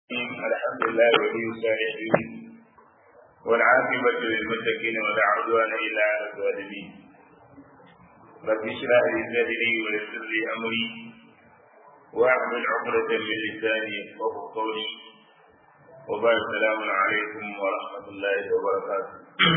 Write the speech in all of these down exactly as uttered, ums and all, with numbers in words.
الحمد لله ولي الصالحين والعاقبة للمتقين ولا عدوان إلا على الظالمين. رب اشرح لي صدري ويسر لي أمري واحلل عقدة من لساني يفقهوا قولي. وبعد السلام عليكم ورحمة الله وبركاته.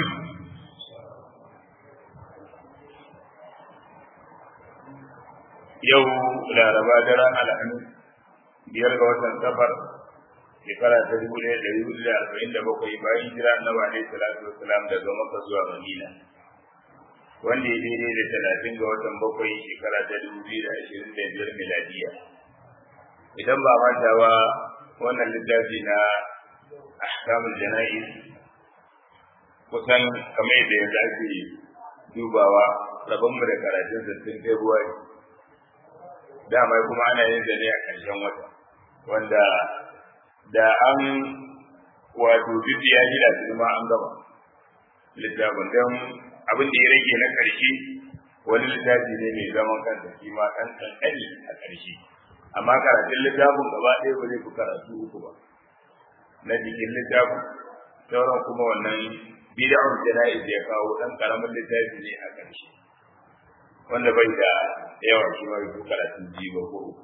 يوم لا ربا درا الحمد biyar ga watan safar shekara ta dubu ɗaya da ɗari hudu da arba'in da bakwai bayan hijira annabi alaihi salatu wassalam daga Makka zuwa Madina, wanda ya daidai da talatin ga watan bakwai shekara ta dubu biyu da ashirin da biyar miladiya. Idan ba manta ba, wannan littafi na ahkamul jana'iz kusan kamar yadda yanzu ake dubawa rabonmu da karatun sittin Februari, dama kuma ana yin zane a ƙarshen wata, wanda da an wato duk ya ji da su ma an gaba littafin, don abin da ya rage na ƙarshe wani littafi ne mai zaman kansa shi ma ɗan ƙanƙani a ƙarshe, amma karatun littafin gaba ɗaya ba zai fi karatu uku ba na jikin littafin. Sauran kuma wannan bid'a'ul jana'iz ya kawo ɗan ƙaramin littafi ne a ƙarshe wanda bai da yawa shi ma bai karatun jiba ko uku.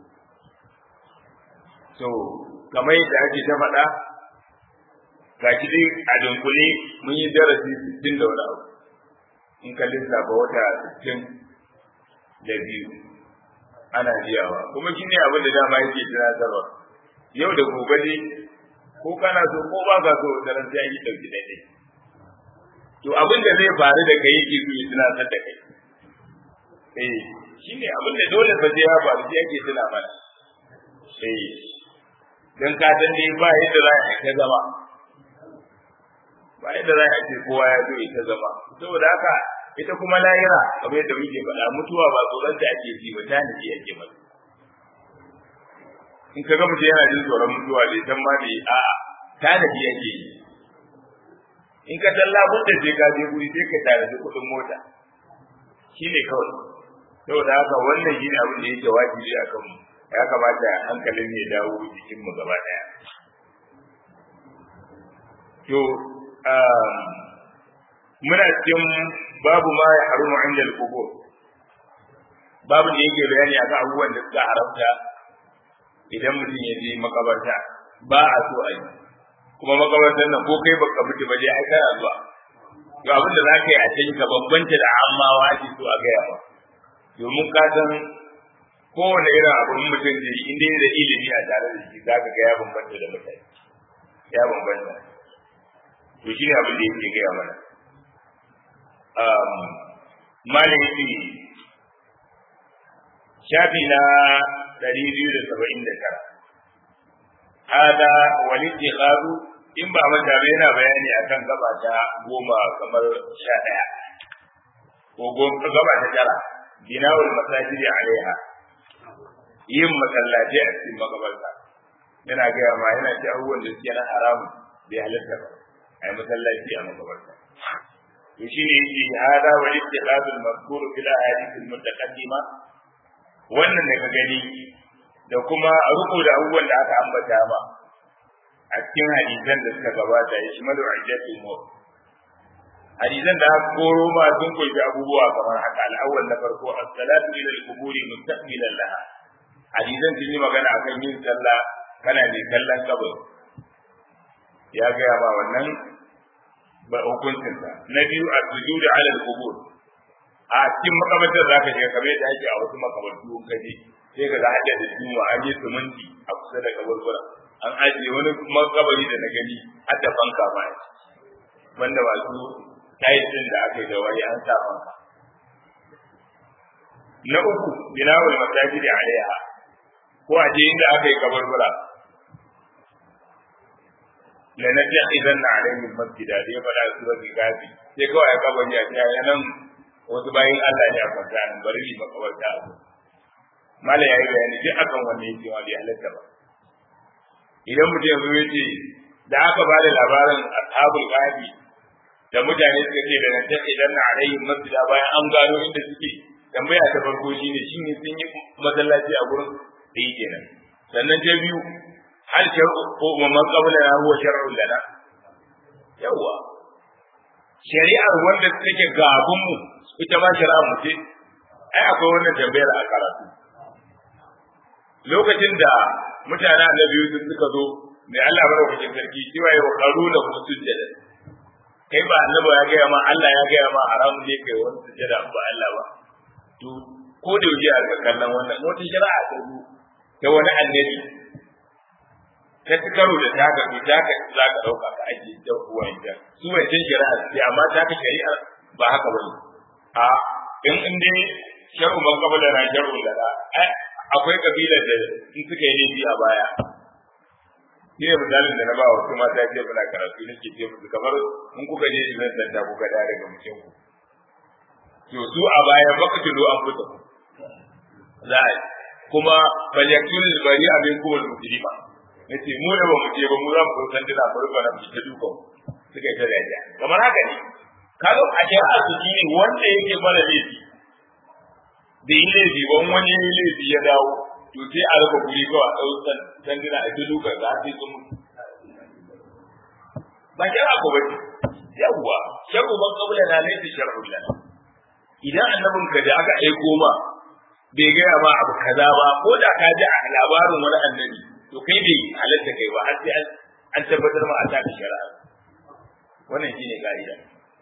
So kamar yadda ake ta faɗa, ga shi dai a dunkule mun yi darasi sittin da wani abu in ka lissafa wata sittin da biyu ana biyawa, kuma shi ne abin da dama yake tunatarwa yau da gobe ne, ko kana so ko ba ka so wata ran sai an yi ɗauki daidai. To abin da zai faru da kai yake so ya tunatar da kai, eh shi ne abin da dole fa sai ya faru sai ake tuna mana, eh dan ka san dai ba yadda za a ta zama ba yadda za a ce kowa ya zo ita zama, saboda haka ita kuma lahira kamar yadda muke faɗa, mutuwa ba tsoron ta ake ji ba, ta nake ake mata. In ka ga mutum yana jin tsoron mutuwa bai san ma me a'a ta nake ake yi. In ka san labudda sai ka je guri sai ka tare da kuɗin mota, shine kawai. Saboda haka wannan shine abin da yake wajibi a kanmu, ya kamata hankalin ya dawo jikin mu gaba daya. To muna cikin babu ma ya harumu inda al-qubur, babu da yake bayani akan abubuwan da suka haramta idan mutum ya je makabarta, ba a so a yi. Kuma makabartar nan ko kai baka mutu ba dai ai kana zuwa, to abin da zaka yi a cikin ka babbanta da ammawa ake so a gaya ba, domin ka san kowane irin abin mutum da in dai da ilimi a tare da shi zaka ga ya bambanta da mutane, ya bambanta. To shi ne abin da yake gaya mana. Um, Malam yake shafi na ɗari biyu da saba'in da tara. Hada wani tiƙaru in ba manta ba yana bayani akan gaba ta goma kamar sha ɗaya ko gaba ta tara. Binawul masajidi alaiha, yin masallaci a cikin makabarta. Yana gaya ma yana ci abubuwan da suke na haramu bai halatta ba a yi masallaci a makabarta. To shi ne yake hada wa ittiqadul mazkur fil ahadith al mutaqaddima, wannan da ka gani da kuma ruku da abubuwan da aka ambata ba a cikin hadisan da suka gabata ya shimalu ajjatul mu. Hadisan da aka koro ma sun koyi abubuwa kamar haka. Al-awwal na farko as-salatu ila al-quburi mustaqbilan laha. Hadisan sun yi magana akan yin sallah kana mai kallon kabari, ya gaya ba wannan ba hukuncin sa. Na biyu as-sujud ala al-qubur, a cikin makabartar zaka je kamar yadda ake a wasu makabartu in kaje sai ka ga hajja da juma an yi suminti a kusa da kaburbura, an ajiye wani makabari da na gani har da fanka ba wanda masu tayin da aka yi da wani an sa fanka. Na uku binawul masajidi alaiha, ko a je inda aka yi kaburbura, la najahidanna alaihim masjida dai fada suratul kafi, sai kawai ya kabari a cikin nan wasu bayin Allah ne a kwanta nan bari ni makabarta abu. Mala yayi bayani duk akan wannan yake wa bai halatta ba. Idan mutum ya zo ya ce da aka ba da labarin ashabul kafi da mutane suka ce da najahidanna alaihim masjida bayan an gano inda suke, tambaya ta farko shine shin sun yi masallaci a gurin da yake nan. Sannan ta biyu hal shar'u ko man qablana huwa shar'un lana yawa shari'ar wanda take gaban mu ita ma shari'ar mu ce ai akwai wannan tambayar a karatu lokacin da mutanen annabi Yusuf suka zo mai Allah madaukakin sarki cewa ya qaruna sujjada kai ba annabi ya ga ma Allah ya ga ma haramun ne kai wani sujjada ba Allah ba to ko da yake a kallon wannan wata shari'a ta zo ta wani annabi ta karo da ta ga ta ka za ka dauka ka ake da uwanta su wancan shari'a ce amma ta ka shari'a ba haka bane a in in dai shar'u man qabla na shar'u lana akwai kabilar da in suka yi laifi a baya ne misalin da na ba wa kuma ta ce muna karatu nake ce musu kamar in kuka je zan sanda kuka da daga mutum ku to su a baya baka tulo an fita za kuma falyakul bari abin kuma muslima nace mu da ba mu je ba mu za mu san dina farko na mu ta dukan suka ta da kamar haka ne kaga a shari'a su ne wanda yake mara laifi da yi laifi wani wani yi laifi ya dawo to sai a raba guri kawai a ɗaukan sanduna a tudu ka za su yi mutu ba shara ko ba ce yawwa sharu ban kabula na laifin shar'u lana idan annabin ka da aka aiko ma bai gaya ma abu kaza ba ko da ka ji a labarin wani annabi to kai bai halatta kai ba har sai an tabbatar ma a tafi shari'a wannan shine ka'ida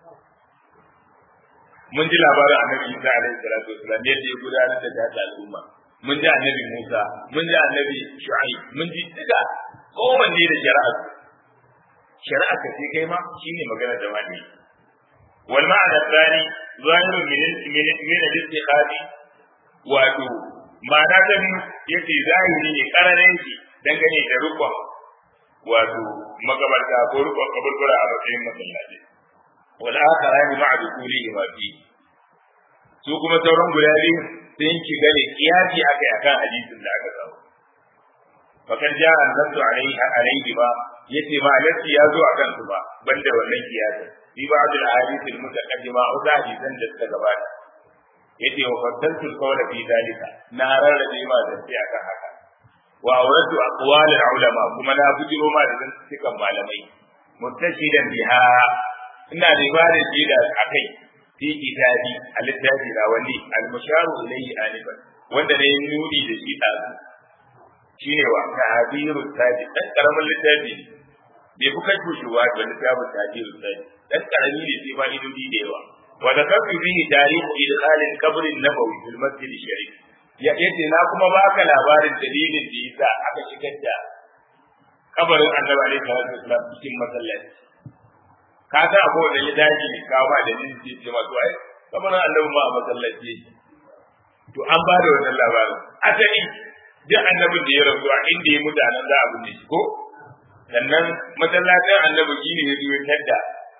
mun ji labarin annabi Isa alaihi salatu wasallam yadda ya gudanar da ta al'umma mun ji annabi Musa mun ji annabi Shu'aib mun ji duka kowanne da shari'a shari'a ka ce kai ma shine magana da wani wal ma'ana tsani zahiru min min min al-istiqadi wato ma'ana ta biyu yace zahiri ne kararin shi dangane da rukun wato magabarta ko rukun kaburbura a bakin masallaci wal akharani ma'a dukulihi ma fi su kuma sauran guda biyu sun shiga ne kiyasi akai akan hadisin da aka samu fakar ja annatu alaihi alaihi ba yace ma lati ya zo akan su ba banda wannan kiyasi bi ba'd al ahadith al mutaqaddima wa hadisan da suka gabata yace wa faddaltu al qawla fi dalika na rarrabe ma da sai akan haka wa awratu aqwal al ulama kuma na bujiro ma da cikin malamai muttashidan biha ina da ibada da akai fi kitabi al-littafi da wani al-musharu ilayhi alifan wanda ne nuni da shi da shine wa tahdiru taji dan karamin littafi bai fuka kushuwa da littafin tahdiru taji dan karami ne sai ba idodi da yawa wa da kafi bihi tarikh idkhal al-qabr an-nabawi fil masjid al-sharif ya yace na kuma baka labarin dalilin da yasa aka shigar da kabarin annabi alaihi salatu wasallam cikin masallaci ka ta abu da ya daji ka ba da nin ji ce masu ai kamar annabi ma a masallaci to an ba da wannan labarin asali duk annabin da ya rasu a inda ya mutanen za a binne shi ko sannan masallacin annabi shine ya zo tadda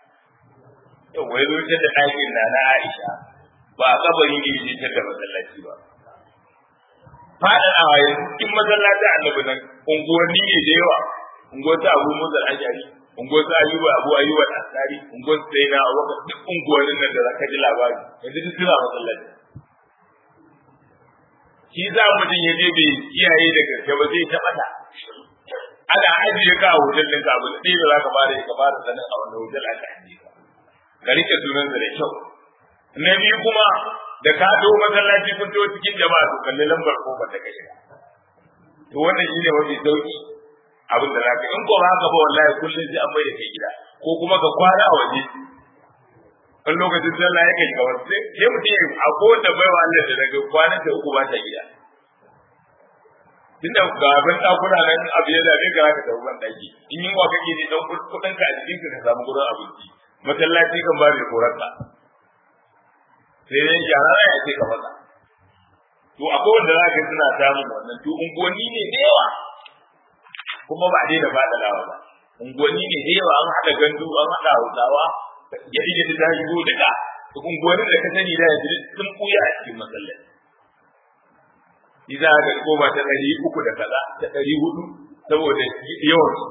yau wai zo tadda ɗakin na na Aisha ba a kabari ne ya tadda masallaci ba fada a yanzu cikin masallacin annabi nan unguwanni ne da yawa unguwar ta Abu Musa al-Ashari unguwar sa Ayyuba Abu Ayyuba al-Ansari unguwar sai na Abubakar duk unguwannin nan da zaka ji labari yanzu duk suna masallaci shi za mutum ya je bai kiyaye da gaske ba zai taɓa ta ana ajiye ka a hotel ɗin ka abu da ɗaya da za ka fara ka fara sanin a wannan hotel aka ajiye ka ka rike sunan da kyau na biyu kuma da ka zo masallaci kun to cikin jama'a to kalli lambar kofar da ka shiga to wannan shine mafi sauki abin da zaka in ko haka ba wallahi kullun sai an bai da kai gida ko kuma ka kwana a waje wani lokacin sallah ya kai kawai sai sai mutum ya a kowanne baiwa Allah da daga kwanan da uku ba ta gida tunda gaban ɗakuna nan abu ya zabe ga haka da ruwan ɗaki in yi wa kake ne dan kuɗin ka a jikin ka samu gurin abinci masallaci kan ba mai koranka sai dai jarara ya ce ka masa to akwai wanda za ka suna samun wannan to unguwanni ne da yawa kuma ba dai da fada lawa ba unguwanni ne da yawa an haɗa gandu an haɗa hausawa ya ije da ta shigo duka unguwannin da ka sani da yanzu sun ɓuya a cikin masallaci Iza ga goma ta ɗari uku da kaza ta ɗari hudu saboda yawan su.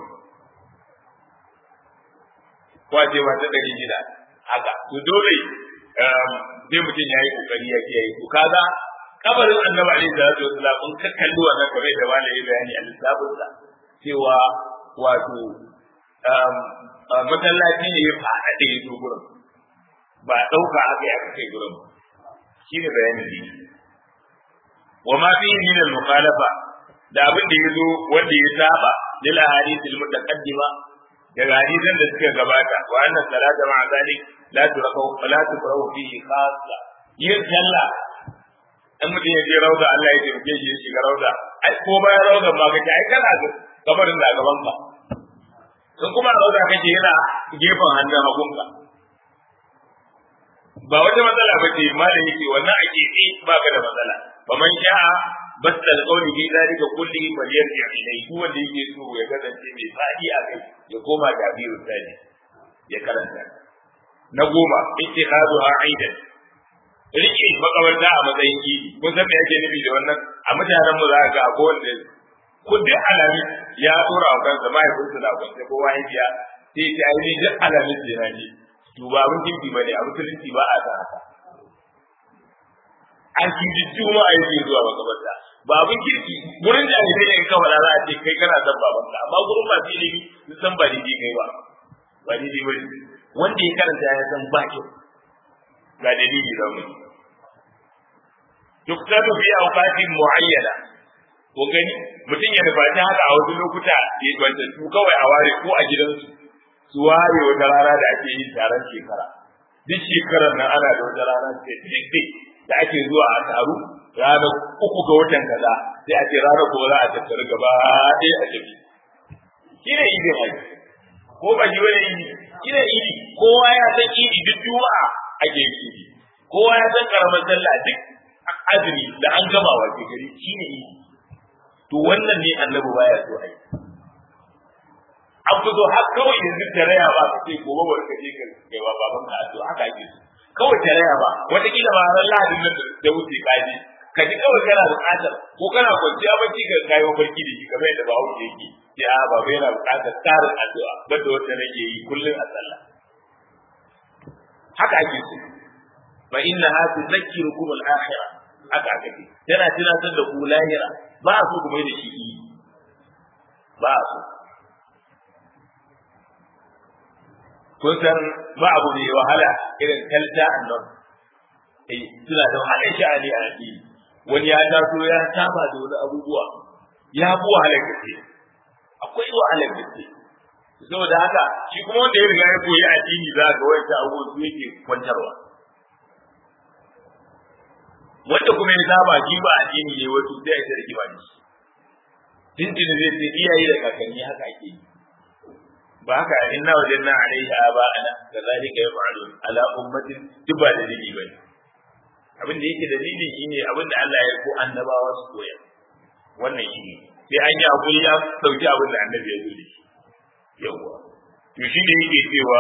Kwace ma ta ɗari shida haka. To dole sai mutum ya yi kokari ya kiyaye. To kaga kabarin annabi alaihi salatu wasallam in ka kalli wannan kamar da malami bayani a lissafin sa cewa wato masallaci ne ya faɗa da ya zo gurin ba ɗauka aka yi aka kai gurin shi ne bayanin ne wa ma fi min al-mukhalafa da abin da ya zo wanda ya saba lil ahadith al-mutaqaddima daga hadisan da suka gabata wa anna salata ma'a zalik la turqu la turqu fihi khassa yin sallah in mutum ya je rauda Allah ya taimake shi ya shiga rauda ai ko bayan rauda ma kace ai kana ga kabarin da gaban ka sun kuma rauda kake yana gefen hannun hagunka ba wata matsala ba ce ma da yake wannan ake yi ba ka da matsala fa man sha'a basal qawli bi zalika kulli bal yarji ilayhi duk wanda yake so ya kasance mai fadi a kai ya koma da biyu tani ya karanta na goma ittihaduha aidan rike makabarta a matsayin idi kun san me yake nufi da wannan a mutanen mu za ka ga ko wanda kudin alami ya dora wa kansa mahaifinsa na kwance ko mahaifiya sai ta yi duk alamin da na ji to ba abin kirki ba ne a musulunci ba a san haka an kin ji juma'a yake zuwa makabarta ba abin kirki gurin jahilai ne kawai za a ce kai kana san babanka amma gurin masu ilimi sun san ba daidai kai ba ba daidai ba ne wanda ya karanta ya san ba kyau ga dalili da mu tuktatu fi awqatin muayyana ko gani mutum ya nufaci haka a wasu lokuta ya gwanta su kawai a ware ko a gidansu su ware wata rana da ake yin taron shekara duk shekarar nan ana da wata rana ce da ake zuwa a taru ranar uku ga watan kaza sai a ce ranar kuma za a tattara gaba ɗaya a tafi shi ne idin haji ko ba shi wani idi shi ne idi kowa ya san idi duk juma'a ake yin idi kowa ya san karamar sallah duk azumi da an gama wa gari shi ne idi to wannan ne annabi baya so ai an fito har kawai yanzu tarayya ba ka ce gobe ba ka je ka kai wa baban ka to haka ake so kawai tarayya ba wata kila ba ran lahadin nan da wuce kaji ka ji kawai kana buƙatar ko kana kwanciya bacci ka kai mafarki da shi kamar yadda ba wuce yake sai a baba yana buƙatar tarin addu'a banda wanda nake yi kullun a sallah haka ake so fa innaha tudhakkirukum al-akhirah haka ake tana tunatar da ku lahira ba su kuma da shi ba su kun san ba abu mai wahala irin kalta annon eh suna da wahala sha'ani a addini wani ya taso ya saba da wani abubuwa ya fi wahala gaske akwai wahala gaske saboda haka shi kuma wanda ya riga ya koyi addini za ga wanda abubuwa su yake kwantarwa wanda kuma ya saba shi ba addini ne wato sai ya rike ba shi tintin zai ce iyaye da kakanni haka ake yi ba haka inna wajanna alaiha aba ana kazalika yaf'alun ala ummatin tuba da dini bane abin da yake dalili shine abin da Allah ya ko annabawa su koya wannan shine sai an yi hakuri ya dauki abin da annabi ya zo da shi yawa to shi ne yake cewa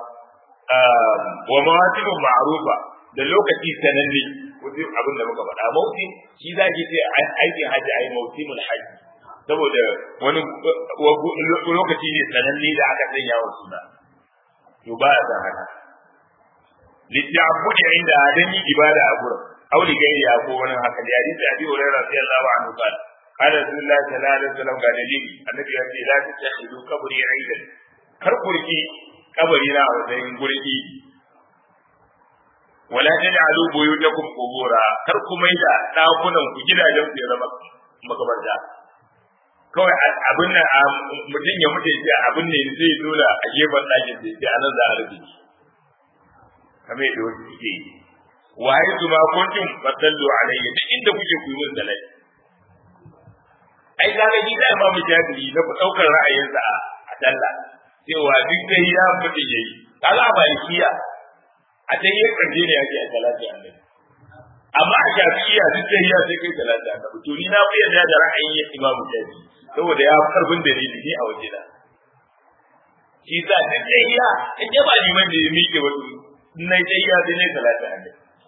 wa mawasimu ma'rufa da lokaci sananne wajen abin da muka faɗa mauti shi zaki ce aikin haji ai mausimul haji saboda wani lokaci ne sananne da aka sanya wa suna to ba a san haka littafudi inda dan yi ibada a gurin auli gairi ya ko wani haka da hadisi abi hurairah radiyallahu anhu qala qala rasulullah sallallahu alaihi wasallam ga dalili annabi ya ce la tattakhidu qabri aidan kar kurki kabari na a wajen gurki wala taj'alu buyutakum qubura kar ku maida dakunan ku gidajen ku ya zama makabarta kawai abin nan mutum ya mutu ya abin ne zai dole a gefen ɗakin sai sai anan za a rufe shi kamar yadda wasu suke yi waye su ma kuntum fasallu alayya duk inda kuke ku yi min salati ai kaga ni da imamu Jabiri na daukar ra'ayinsa a dalla cewa duk da ya mutu yayi kaga ba kiya a dai ya kaje ne yake a salati annabi amma a Shafi'iyya duk da ya sai kai salati annabi to ni na fi yarda da ra'ayin imamu Jabiri saboda ya karfin dalili ni a waje da shi sa duk da ya in ba liman da ya miƙe wato na dai ya sai ne salati annabi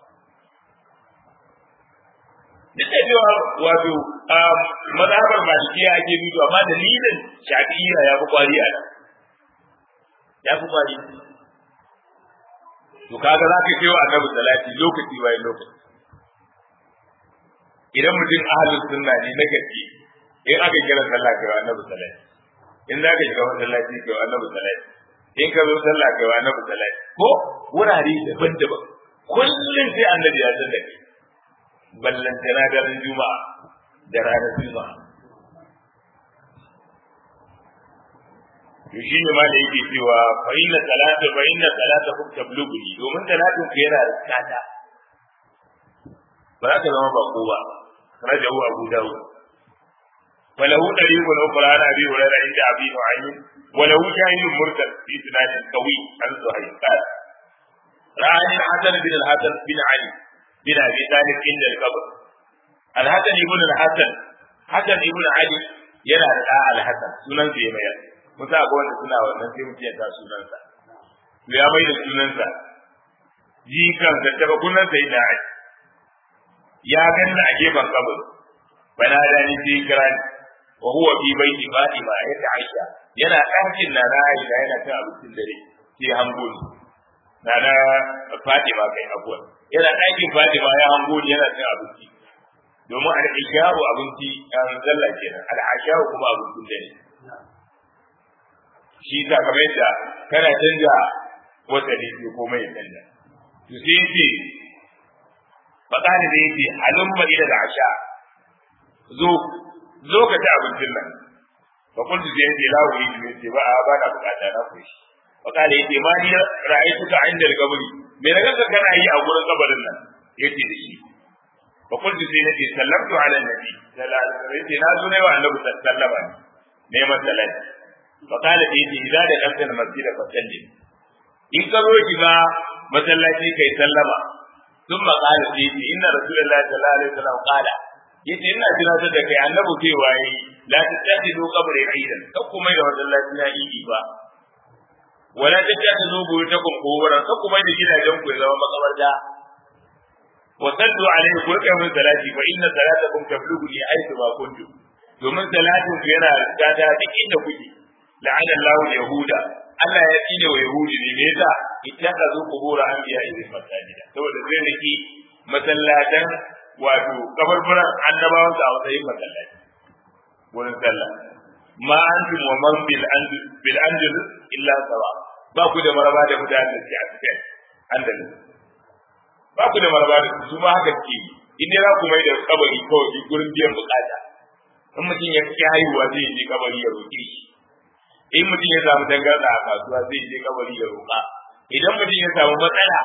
duk da cewa wato mazhabar malikiya ake nufi amma dalilin shafi'iyya ya fi kwari a nan ya fi kwari to kaga za ka kai wa annabi salati lokaci bayan lokaci idan mutum ahlus sunna ne na gaske in aka kira sallah kai wa annabi salati in za ka shiga masallaci kai annabi salati in ka zo sallah kai annabi salati ko wurare daban-daban kullum sai annabi ya san da kai ballantana daren juma'a da ranar juma'a to shi ne ma da yake cewa fa inna salata fa inna salata kum tablughuni domin salatin ku yana riskata ba za ka zama bako ba rajahu abu dawud وله طريق أخرى عن أبي هريرة عند أبي نعيم وله شاهد مرسل في إسناد قوي عن زهير قال رآني الحسن بن الحسن بن علي بن أبي طالب عند القبر الحسن بن الحسن حسن بن علي يرى الحسن سنن في ميا musa ga wanda suna wannan sai mutum ya ta sunansa to ya mai da sunansa jikan da ta kunan sai da ya ganna a gefen kabur bana da ni sai kirani wa huwa fi baiti fatima ya aisha yana ɗakin na Aisha yana cin abincin dare sai hango ni na na fatima kai abuwa yana ɗakin fatima ya hango ni yana cin abinci domin al-isharu abinci an zalla kenan al-asharu kuma abincin dare shi ta kamar yadda kana canja wata ne ko mai canja to sai ce fakani da yake halumma ila da asha zo zo ka ci abincin nan fa kuntu sai yace la wuri ne ce ba ba na bukata na kushi fakani yace ma ni ra'aytu ka inda kabari me na ganka kana yi a gurin kabarin nan yace da shi fa kuntu sai yace sallamtu ala nabi sallallahu alaihi wasallam yace na zo ne wa annabi sallallahu alaihi wasallam ne masalati فقال يجي إذا دخلت المسجد فسلم إن كانوا كذا مسلاتي كي سلم ثم قال يجي إن رسول الله صلى الله عليه وسلم قال يجي إن جنازة كي أنبو في واي لا تتخذوا قبر عيدا كم يد مسلاتي لا يجي با ولا تتخذوا بيوتكم قبورا كم يد جنا جنكم إذا ما قبر جاء وصلوا عليه كل من صلاتي فإن صلاتكم تبلغني حيث ما كنتم domin salatin ku yana gada duk inda kuke la'ana Allah yahuda Allah ya tsine wa yahudi ne me yasa ittakazu qubur anbiya idan masajida saboda zai riki masallatan wato kabarburan annabawan da a matsayin masallaci wurin sallah ma antum wa man bil andal bil andal illa sawa ba ku da maraba da mutanen da ke cikin andalus ba ku da maraba da su ma haka ke idan za ku mai da kabari kawai gurin biyan bukata in mutum ya ci haihuwa zai je kabari ya roƙe shi in mutum ya samu dangarda a kasuwa zai je kabari ya roƙa idan mutum ya samu matsala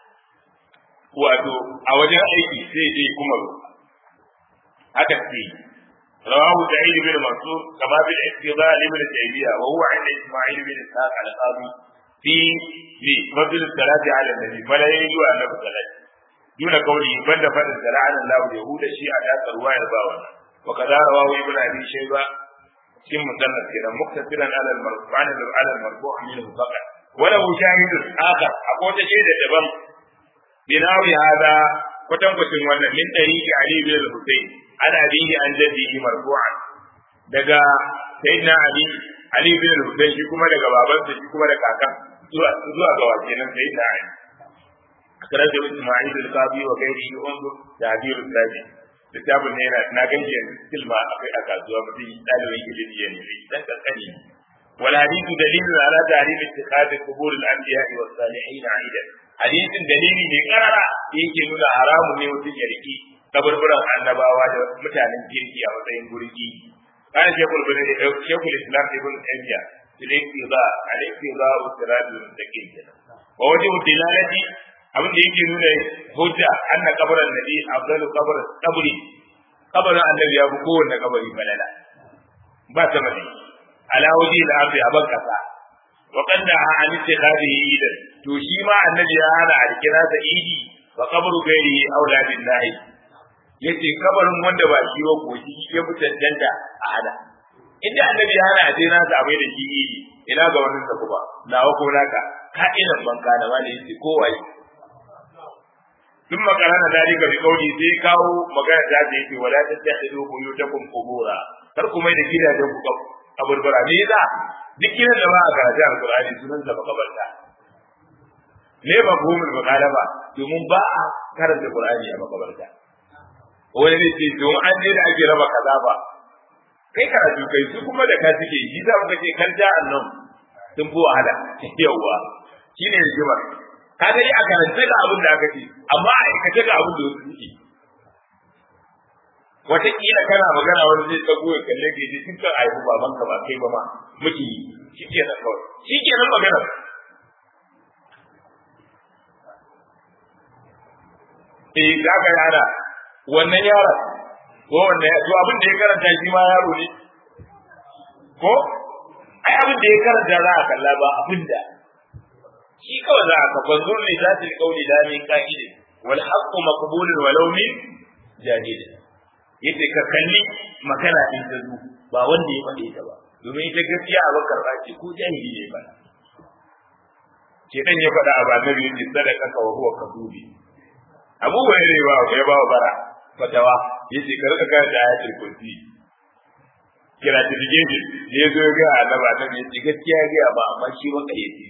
wato a wajen aiki zai je kuma roƙa haka ce rawahu sa'id bin mansur kama bil ittibal ibn taymiya wa huwa inda isma'il bin ishaq al-qadi fi li fadl salati ala nabi fala yayu annabi salati duna kauli banda fadl salati ala Allah yahuda shi a dasar wayar bawa وكذا رواه ابن ابي شيبه في مسند كده مقتصرا على المرفوع على المرفوع منه فقط وله شاهد اخر اقول شيء دبن بناوي هذا كتم كتم wannan min tariqi ali bin al-husayn ana bihi an jaddihi marfu'an daga sayyidina ali ali bin al-husayn shi kuma daga babansa shi kuma da kakan zuwa zuwa ga wakenan sayyidina ali akaraja isma'il al-qadi wa gairihi undur ta'bir al-sabi littafin ne na ganke silma akai a kasuwa mutum dalibin ilimi ne dan kankani wal hadithu dalilun ala ta'rif ittikhadhi qubur al anbiya wa salihin aidan hadithin dalili ne karara yake nuna haramun ne mutum ya riki kaburburan annabawa da mutanen kirki a matsayin gurgi kana shekul bin shekul islam ibn taymiya tilaki ba alayhi ba usradul mustaqim wa wajhu dilalati abin da yake nuna hujja anna kabarin nabi afdalu qabr qabri kabarin annabi ya fi kowanne kabari balala ba ta mali ala waji da ardi aban kasa wa qadda an ittikhadihi idan to shi ma annabi ya hana a kira ta idi wa qabru gairi aula billahi yace kabarin wanda ba shi ba ko shi ya fi tantanta a hada inda annabi ya hana a je nasa abai da shi idi ina ga wannan sa kuma nawa ko naka ka ina banka da wani yace kowaye ثم قرن ذلك بقوله سي كاو magana da ta yake wala tattakhidu buyutakum qubura kar ku mai da gidajen ku kaburbura ne da duk gidan da ba a karatu alqur'ani sunan sa makabarta ne ba gumul muqalaba domin ba a karanta qur'ani a makabarta wani ne ce don an je da ake raba kaza ba kai karatu kai su kuma da ka suke yi za mu ce kan ja annan sun fi wahala yawwa shine rigimar ka ga a karanta ga abin da aka ce amma a aikace ga abin da wasu suke wataƙila kana magana wani zai tsago ya kalle ka ji tun kan aihu baban ka ba kai ba ma muke yi shi ke nan kawai shi ke nan magana eh za ka yara wannan yaron ko wannan to abin da ya karanta shi ma yaro ne ko ai abin da ya karanta za a kalla ba abin da shi kawai za a kafa zurni za ta yi kauli da min ka'ide wal haqqu maqbulun walau min jahil yace ka kalli magana din da zu ba wanda ya faɗe ta ba domin ita gaskiya a bakar ba ce ko jahili ne ba ke dan ya faɗa a annabi yace sadaka ka wa huwa kadubi abu wani ba ya ba bara fatawa yace ka rika ga ayatul kursi kira ta dige ne ya zo ga annabi annabi yace gaskiya ga ba amma shi waka yace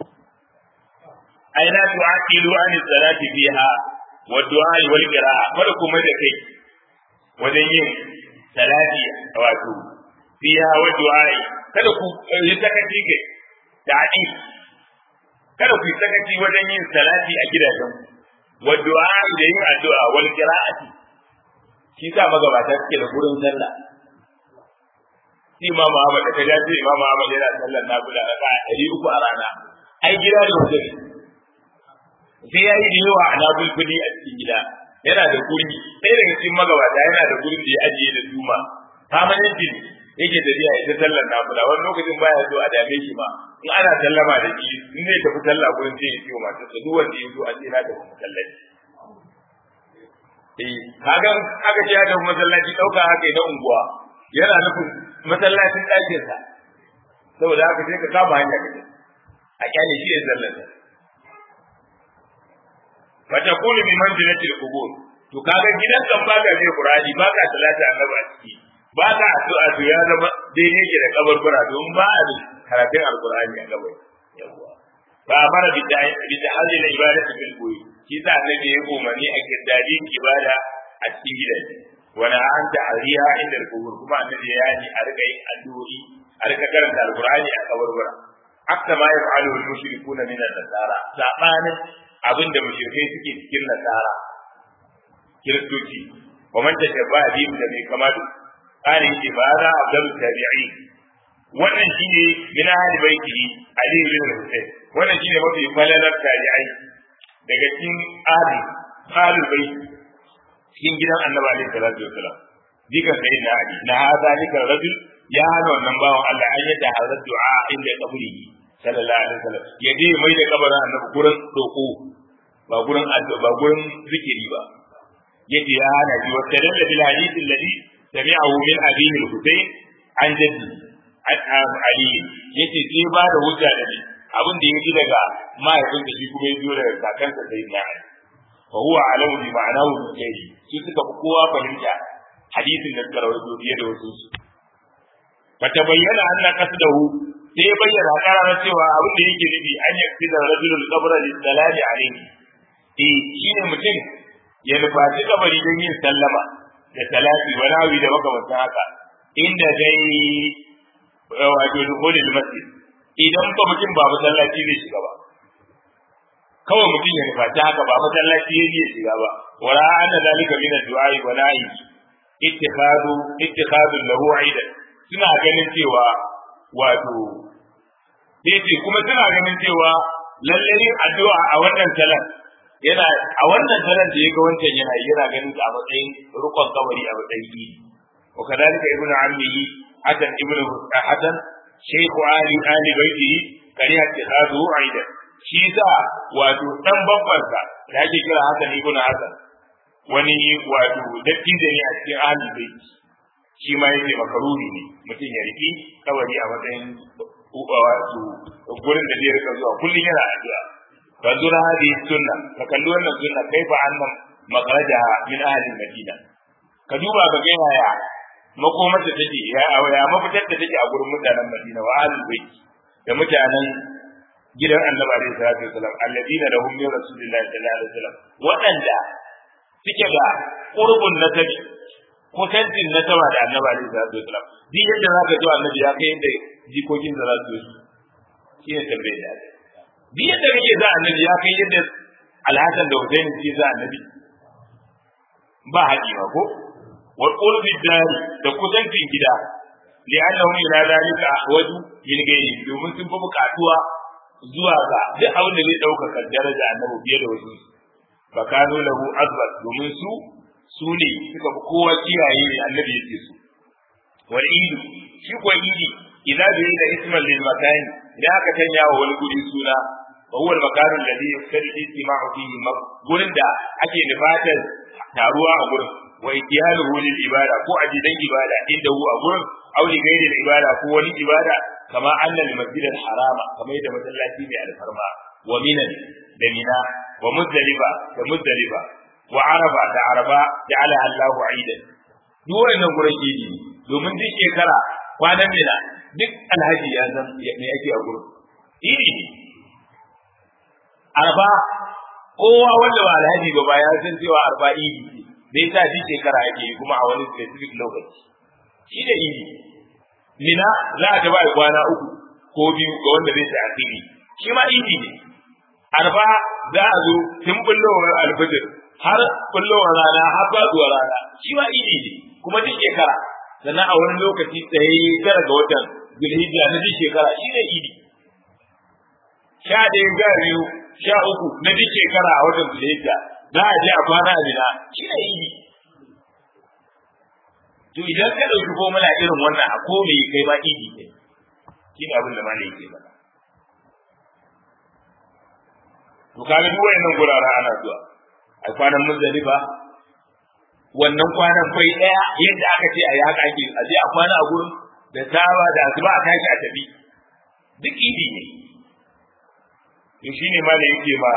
aina tu'aqilu an salati fiha wa du'a wal qira'a kada kuma da kai wajen yin salati wato fiha wa du'a kada ku yi sakaci kai dadi kada ku yi sakaci wajen yin salati a gidajen wa du'a da yin addu'a wal qira'ati shi sa magabata suke da gurin sallah shi Imam Ahmad da kaja ce Imam Ahmad yana sallar nafila raka'a ɗari uku a rana ai gida da wajen sai ya yi da yawa a nabul kudi a cikin gida yana da guri sai daga cikin magabata yana da gurin da ya ajiye da duma permanent yake tafiya ita sallar nafila wani lokacin baya so a dame shi ba in ana sallama da shi in zai tafi sallah gurin sai ya ce wa matarsa duk wanda ya zo a ce na tafi masallaci eh kaga aka ce ya tafi masallaci dauka haka na unguwa yana nufin masallacin ɗakin sa saboda haka sai ka kama hanya kaje a kyale shi ya sallar fatakunu bi manzilatil qubur to kaga gidan kan baka mai qur'ani baka salati annabi a ciki baka addu'a to ya zama dai yake da kabarbura don ba a karatun alqur'ani a gaba yawa ba fara bi da bi da halin ibadatu bil buyi shi da annabi ya umarni a kirdadi ibada a cikin gidaje wala anta ariya inda al-qubur kuma annabi ya yi a rika yin addu'o'i a rika karanta alqur'ani a kabarbura hatta ma yaf'alu al-mushrikuna min an-nasara sabanin abinda mushrikai suke cikin nasara kiristoci wa man tashabba bihim da bai kamata kare shi ba za a gabu tabi'i wannan shine min ahli baiti ali ibn husayn wannan shine mafi falalar tabi'ai daga cikin ahli ahli baiti cikin gidan annabi alaihi salatu wasalam dikan sai na ali na hada dika rajul ya hana wannan bawan Allah an yadda hazar du'a inda kabrihi sallallahu alaihi wasallam ya je mai da kabarin annabi gurin doko ba gurin addu'a ba gurin zikiri ba yace ya hana ji wata dalil bil hadith alladhi sami'ahu min abihi al-husayn an jaddi an ali yace sai ba da hujja da ni abin da yaji daga mahaifinsa shi kuma yaji daga kakansa sai na wa huwa alamu bi ma'anahu kai shi suka fi kowa fahimta hadisin da suka rawaito fiye da wasu fata bayyana anna qasdahu sai ya bayyana karar cewa abin da yake nufi an yi da rajulul qabra lis salami alayhi eh shine mutum ya nufaci kabari don yin sallama da salati wa nawi da makamantan haka inda dai wato dukhulul masjid idan ba mutum ba masallaci zai shiga ba kawai mutum ya nufaci haka ba masallaci ya shiga ba wala anna zalika min ad-du'a wa na'i ittikhadu ittikhadu lahu 'aidan suna ganin cewa wato sai kuma suna ganin cewa lalle yin addu'a a wannan salat yana a wannan salat da yake wancan yana yana ganin a matsayin rukun kabari a matsayin yi wa kadalika ibnu ammihi hasan ibnu hasan shaykh ali ali baiti kariya tikhadu aida shi sa wato dan babban sa da yake kira hasan ibnu hasan wani wato dattijo ne a cikin ahli baiti shi ma yake makaruri ne mutum ya riki kabari a matsayin wato gurin da zai rika zuwa kullum yana addu'a fa zura hadi sunna ka kalli wannan sunna kaifa annam makhrajaha min ahli madina ka duba ga yaya makomar da take ya ya mafitar da take a gurin mutanen madina wa ahli bait da mutanen gidan annabi alaihi salatu wasallam alladina lahum min rasulillahi sallallahu alaihi wasallam wadanda suke da qurbun nasabi kusancin na sama da annabi alaihi salatu wasalam duk yadda zaka ji annabi ya kai yadda jikokin da za su yi shi ne tambayar da ake duk yadda kake za annabi ya kai yadda alhassan da husaini suke za annabi ba haƙi ba ko wal qurbi dari da kusancin gida li'annahum ila zalika ahwaju min ghairi domin sun fi buƙatuwa zuwa ga duk abin da zai ɗaukaka daraja annabi fiye da wasu fa kanu lahu azbat domin su su ne suka fi kowa kiyaye annabi yake su wal idu shi ko idi idan bai da isman lil makani idan aka tanya wa wani guri suna wa huwa al makanu alladhi yaqtadi istima'u fihi gurin da ake nufatar taruwa a gurin wa itiyaluhu lil ibada ko ajidan ibada inda hu a gurin aw li ghairi al ibada ko wani ibada kama anna al masjid al harama kamar da masallaci mai alfarma wa minan da mina wa muzdalifa da muzdalifa wa araba da araba ja'ala Allahu aidan duk wannan gurin idi domin duk shekara kwanan mina duk alhaji ya san me yake a gurin idi arba kowa wanda ba alhaji ba ba ya san cewa arba idi zai sa duk shekara yake kuma a wani specific lokaci shi da idi mina za a gaba kwana uku ko biyu ga wanda zai ta asiri shi ma idi ne arba za a zo tun bullowar alfajir har bullowar rana har faduwar rana shi ma idi ne kuma duk shekara sannan a wani lokaci tsaye tara ga watan zulhijja na duk shekara shi ne idi sha ɗaya ga biyu sha uku na duk shekara a watan zulhijja za a je a kwana a mina shi ne idi to idan ka ɗauki formula irin wannan a ko me kai ma idi ne shi ne abin da malai yake faɗa to kaga duk wayannan guraren ana zuwa a kwanan muzdalifa wannan kwanan bai daya yadda aka ce ayi haka ake a je a kwana a gurin da tawa da asuba a tashi a tafi duk idi ne to shine malai yake ma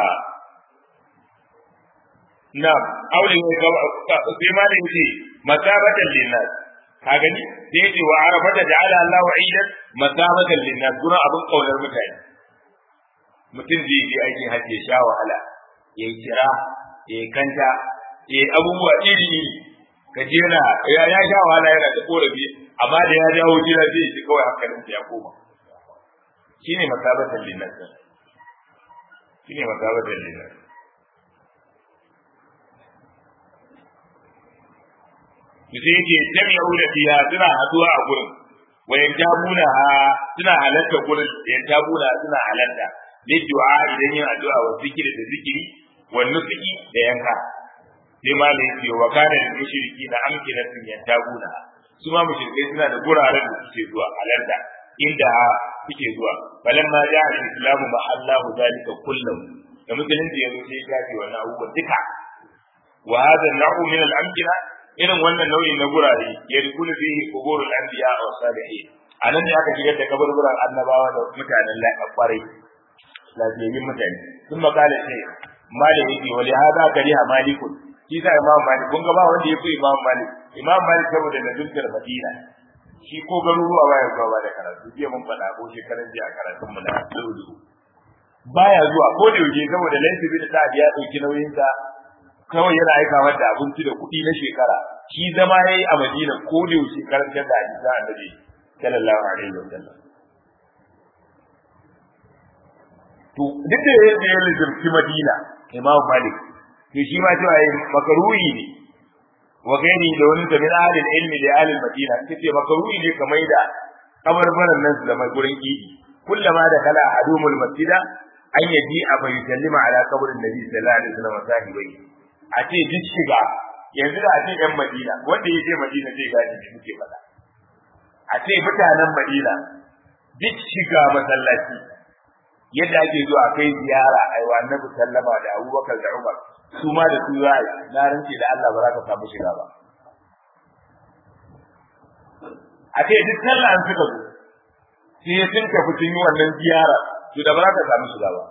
na aure ne ga sai malai yake masabatan linnas ka gani sai yace wa arafata ja'ala Allahu aidan masabatan linnas gurin abin kaunar mutane mutum zai yi aikin hajji ya sha wahala ya yi kira ya yi kanta ya yi abubuwa iri iri ka jera ya ya sha wahala yana da korafi amma da ya dawo gida zai yi kawai hankalin ya koma shine masabatan linnas shine masabatan linnas sai yake jami'u da fiya suna haduwa a gurin wa yantabuna suna halatta gurin yantabuna suna halatta liddu'a idan yin addu'a wa zikiri da zikiri wa nusuki da yanka sai ma da yake wa kana da mushriki na amkinatin yantabuna su ma mushrikai suna da guraren da suke zuwa halarta inda suke zuwa balamma ja'a al-islamu mahallahu zalika kullahu da musulunci yanzu sai ya ce wannan abubuwan duka wa hadha an-naw'u min al-amkina irin wannan nau'i na gurare ya rikulu fihi quburul anbiya wa salihin anan ne aka shigar da kaburburan annabawa da mutanen lafiya kwarai lafiyayyin mutane sun makala ce malik yake wali hada kariha malikun shi sa imam malik kun ga ba wanda ya fi imam malik imam malik saboda da dukkan madina shi ko garuruwa baya zuwa ba da karatu jiya mun faɗa ko shekaran jiya a karatun mu na lulu baya zuwa ko da yaushe saboda laifi bi da ta ya dauki nauyin sa kawai yana aika mata abinci da kuɗi na shekara shi zama yayi a madina ko da yaushe karantar da hadisi annabi sallallahu alaihi wasallam to duk da yake yin zurfi Madina Imam Malik to shi ma cewa yayin makaruhi ne wa gaini da wani da min ahli ilmi da ahli Madina kace makaruhi ne kamar da kabarbaran nan da mai gurin idi kullama da kala adumul masjida an yaji a bai sallima ala kabarin nabi sallallahu alaihi wasallam sahibai a ce duk shiga yanzu da a ce ɗan Madina wanda yake Madina zai gane me muke faɗa a ce mutanen Madina duk shiga masallaci yadda ake zuwa kai ziyara ai wa annabi sallama da Abubakar da Umar su ma da su za a na rance da Allah ba za ka samu shiga ba a ce duk sallah an suka zo sai sun tafi sun yi wannan ziyara to da ba za ka samu shiga ba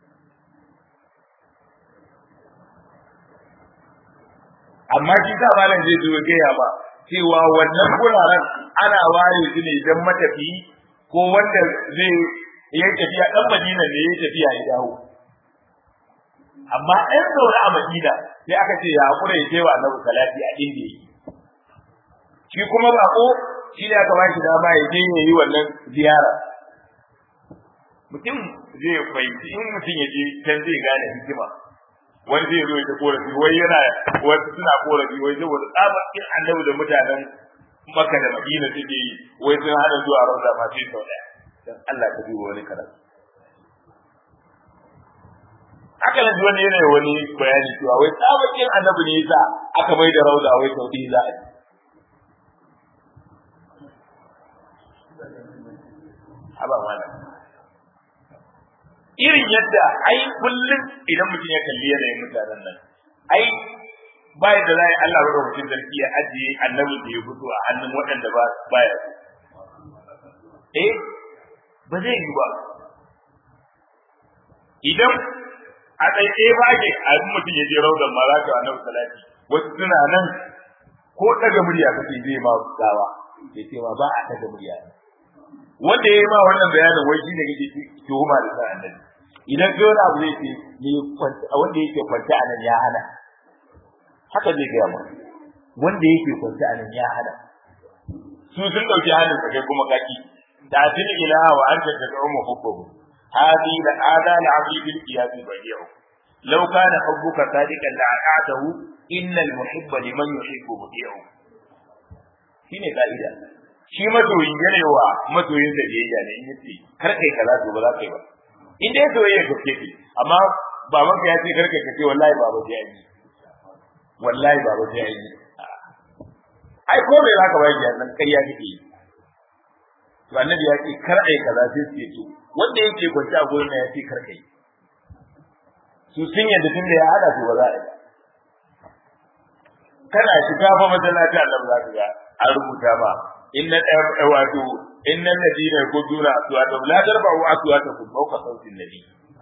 amma shi sa malam zai zo gaya ba cewa wannan guraren ana ware su ne don matafi ko wanda zai ya tafiya dan Madina ne ya tafiya ya dawo amma ɗan zaune a Madina sai aka ce ya hakura ya kai wa Annabi salati a inda yake shi kuma bako shi ne aka bashi dama ya je ya yi wannan ziyara mutum zai fahimci in mutum ya je can zai gane hikima wani zai zo ya ta korafi wai yana wasu suna korafi wai saboda tsabakin annabi da mutanen Makka da Madina suke yi wai sun hana zuwa Rauda ma sai sau daya dan Allah ka duba wani karatu haka nan wani yana wani bayani cewa wai tsabakin annabi ne yasa aka mai da Rauda wai sau ɗaya za a yi haba mana irin yadda ai kullum idan mutum ya kalli yanayin mutanen nan ai ba da zai Allah bada mutum sarki ya ajiye annabi da ya fito a hannun waɗanda ba baya eh ba zai yi ba idan a tsaye ba ke a mutum ya je raudan ma za ka annabi salati wasu suna nan ko daga murya kake zai ma gawa ya ce ma ba a daga murya wanda ya yi ma wannan bayanin wai shine kake tuhuma da sa annabi idan kai wani abu zai ce ne wanda yake kwanta a nan ya hana haka zai gaya ma wanda yake kwanta a nan ya hana su sun dauki hannun sa kai kuma kaki da tin ilaha wa anta tad'u hubbuhu hadi la ada la abid al qiyas badi'u law kana hubbuka sadiqan la a'atahu innal muhibba liman yuhibbu badi'u shine kaida shi masoyin yanewa masoyin da yayya ne in yace kar kai kaza to ba za kai ba in dai soyayya gaske ce amma baban ka ya ce kar kai kace wallahi baba sai yi wallahi baba sai yi ai ko me zaka bai ya nan kariya kake yi to annabi ya ce kar ai kaza sai ce to wanda yake kwanta a gurin ya ce kar kai su sun yadda tun da ya hada su ba za a yi kana shiga fa masallaci Allah za ka ga an rubuta ba inna wato innal ladina yaquduna aswatahum la tarfa'u aswatakum fawqa sawti an-nabi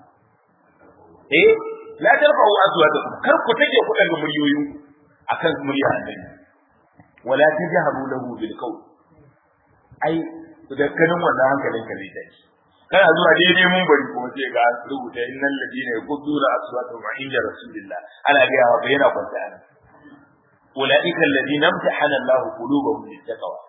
eh la tarfa'u aswatakum kar ku take ku daga muryoyin akan murya annabi wala tajharu lahu bil qawl ai da kanin wannan hankalin ka zai tashi kana zuwa daidai mun bari kuma sai ga rubuta innal ladina yaquduna aswatahum inda rasulillah ana ga wa bayana kwanta ulaika alladhina imtahana Allahu qulubahum lit-taqwa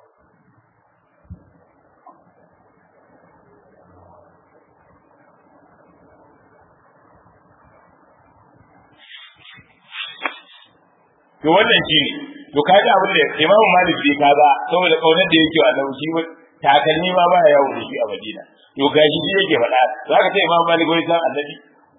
to wannan shi ne to kaga abin da Imam Malik bai kaga saboda kaunar da yake wa Annabi shi takalmi ma ba yawo da shi a Madina to gashi shi yake faɗa zaka ce Imam Malik wai san Annabi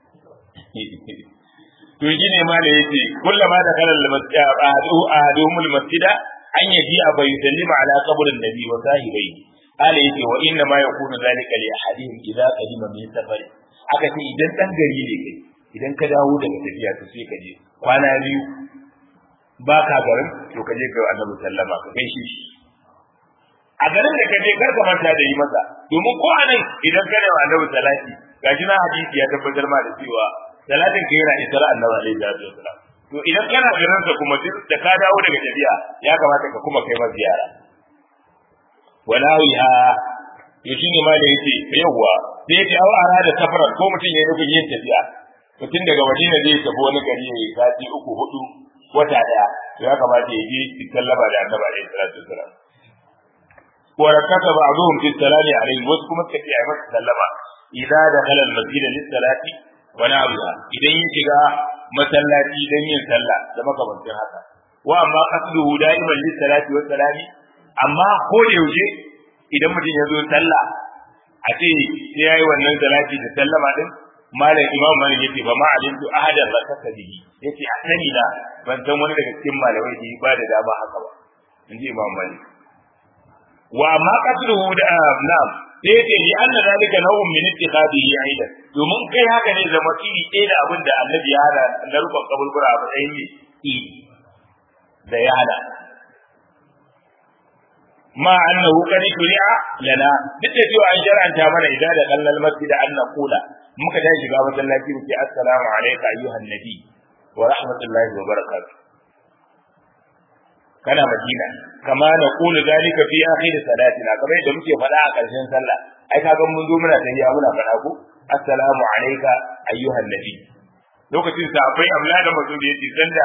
to shi ne ma da yace kullama da kalal masjid adu adumul masjida an yaji abai sallima ala qabrin nabi wa sahibai ala yace wa inna ma yakunu zalika li ahadihim idza qadima min safari aka ce idan dan gari ne kai idan ka dawo daga tafiya to sai ka je kwana biyu ba ka garin to ka je kai Annabi sallama ka gaishe shi a garin da ka je kar ka manta da yi masa domin ko anan idan ka wa Annabi salati gashi na hadisi ya tabbatar ma da cewa salatin ka yana isra Annabi alaihi wasallam to idan kana garin sa kuma da ka dawo daga tafiya ya kamata ka kuma kai masa ziyara wala wiha yashi ne ma da yake yawa sai ya tawo ara da safara ko mutum ya nufin yin tafiya mutum daga Madina zai tafi wani gari ya sati uku hudu wata daya to ya kamata ya je sallama da Annabi alaihi salatu wasallam wa rakata ba'dhum fi salati alaihi wasu kuma suka yi masa sallama idza dakhala al-masjid lis-salati wa na'udha idan ya shiga masallaci dan yin sallah da makamantin haka wa amma qasduhu da'iman lis-salati wa salami amma ko da yaushe idan mutum ya zo sallah a ce sai yayi wannan salati da sallama din malam imam malik yace ba ma alimtu ahadan rakata bihi yace a sani da ban san wani daga cikin malamai da ba da dama haka ba inji imam malik wa ma qasduhu da na'am sai yace li anna zalika naw'un min ittikhadihi aidan domin kai haka ne zama iri ɗaya da abin da annabi ya hada na rubon kaburbura a matsayin ne da ya hada ma annahu qad shuri'a lana duk da cewa an shar'anta mana idan da kallal masjid an naqula muka tashi shiga masallaci muke assalamu alayka ayyuhan nabi wa rahmatullahi wa barakatuh kana madina kama na kula zalika fi akhir salatina kamar yadda muke faɗa a ƙarshen sallah ai kaga mun zo muna tafiya muna faɗa ko assalamu alayka ayyuhan nabi lokacin sa akwai amla da mutum da yake sanda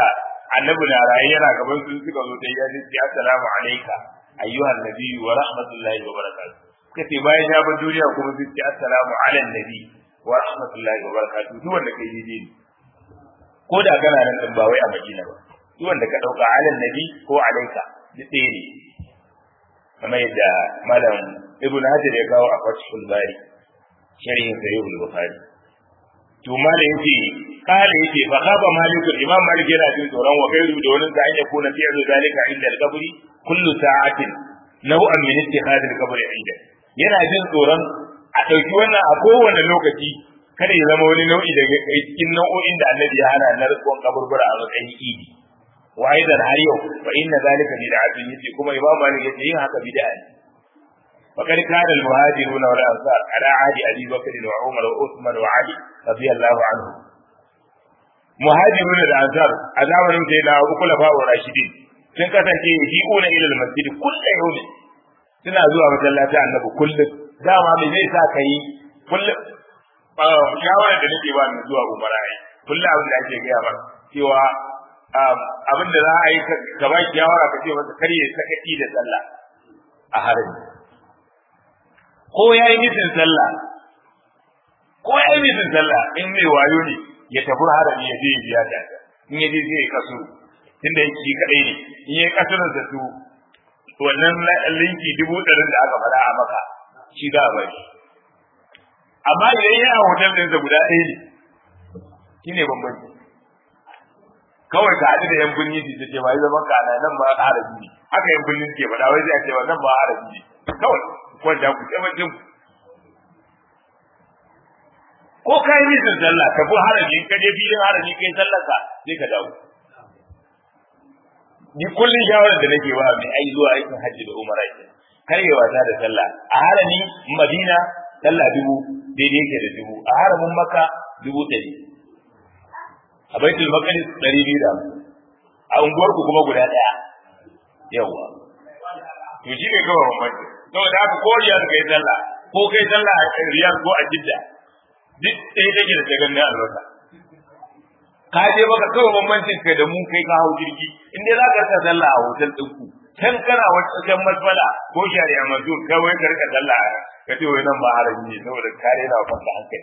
annabi na rayi yana gaban su suka zo sai ya ce assalamu alayka ayyuhan nabiyyu wa rahmatullahi wa barakatuh kace bayan ya bar duniya kuma sai ce assalamu ala nabi wa rahmatullahi wa barakatuh duk wanda kai daidai ne ko da kana nan din ba wai a Madina ba duk wanda ka dauka ala nabi ko alayka duk ɗaya ne kamar yadda malam ibn hajar ya kawo a fathul bari sharhin sahih al-bukhari to malam yace kale yace fa khaba malik imam malik yana jin tsoron wa gairu da wani da ya kuna fi'lu zalika inda al-qabri kullu sa'atin naw'an min ittikhad al-qabri inda yana jin tsoron a dauki wannan a kowane lokaci kada ya zama wani nau'i daga cikin nau'o'in da annabi ya hana na rikon kaburbura a matsayin idi wa aidan har yau fa inna zalika bid'atun yace kuma imam malik yace yin haka bid'a ne فقد كان المهاجرون والأنصار على عهد أبي بكر وعمر وعثمان وعلي رضي الله عنهم مهاجرون والأنصار أزامن سيدنا أبو خلفاء الراشدين sun kasance yi'una ila al-masjid kullu yawm suna zuwa masallaci annabi kullu dama me zai sa kai kullu shawara da nake ba ni zuwa umara ai kullu abin da ake gaya ba cewa abin da za a yi ka ba shawara ka ce masa kare sakaci da sallah a harami ko ya yi nufin sallah ko ya yi nufin sallah in mai wayo ne ya tafi harami ya je biya ta in ya je zai kasu tunda yake kadai ne in ya kasurin da su wannan linki dubu ɗarin da aka fara a maka shi za a bari amma idan ya a hotel ɗin sa guda ɗaya ne shine bambanci kawai ka haɗu da yan birni su ce ba yi zaman ka ana nan ba harabi ne haka yan birni ke faɗa wai zai ce ba nan ba harabi ne kawai kwanta ku ce wajen ko kai nisan sallah ka fi haraji ka je filin haraji kai sallar ka sai ka dawo ni kullun shawarar da nake wa mai ai zuwa aikin hajji da umara ke kar yi wasa da sallah a harami madina sallah dubu daidai yake da dubu a haramin makka dubu ɗari a baitul maqdis ɗari biyu da a unguwar ku kuma guda ɗaya yawa to shi ne kawai bambanci saboda haka ko riyar kai sallah ko kai sallah a riyar ko a jidda duk sai take da ganin albarka ka je baka kawai bambancin kai da mu kai ka hau jirgi in dai zaka rika sallah a hotel din ku can kana wajen masfala ko shari'a mazu kawai ka rika sallah ka ce wai nan ba haraji ne saboda kare na kwanta hankali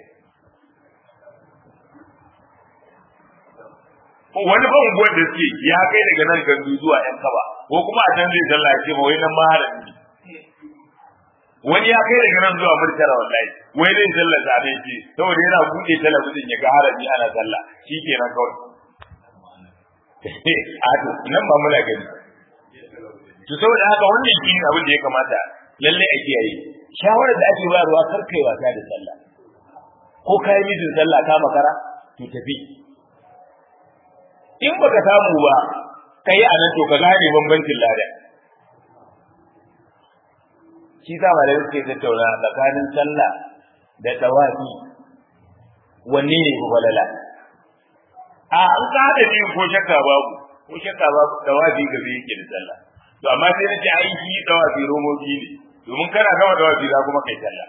wani ban unguwar da suke ya kai daga nan gandu zuwa yan kaba ko kuma a can zai sallah ya ce wai nan ba haraji ne wani ya kai daga nan zuwa murtala wallahi wai zai sallah da ne ce saboda yana bude talabijin ya ga haraji ana sallah shikenan kawai a to nan ba muna gani to saboda haka wannan shi abin da ya kamata lalle a kiyaye shawarar da ake bayarwa kar kai wasa da sallah ko kai mijin sallah ka makara to tafi in baka samu ba kai anan to ka gane bambancin lada shi sa malai suke tattauna tsakanin sallah da tawafi wanne ne ku balala a an ka da biyu ko shakka babu ko shakka babu tawafi gabe yake da sallah to amma sai nace ai shi tawafi romoji ne domin kana gama tawafi za kuma kai sallah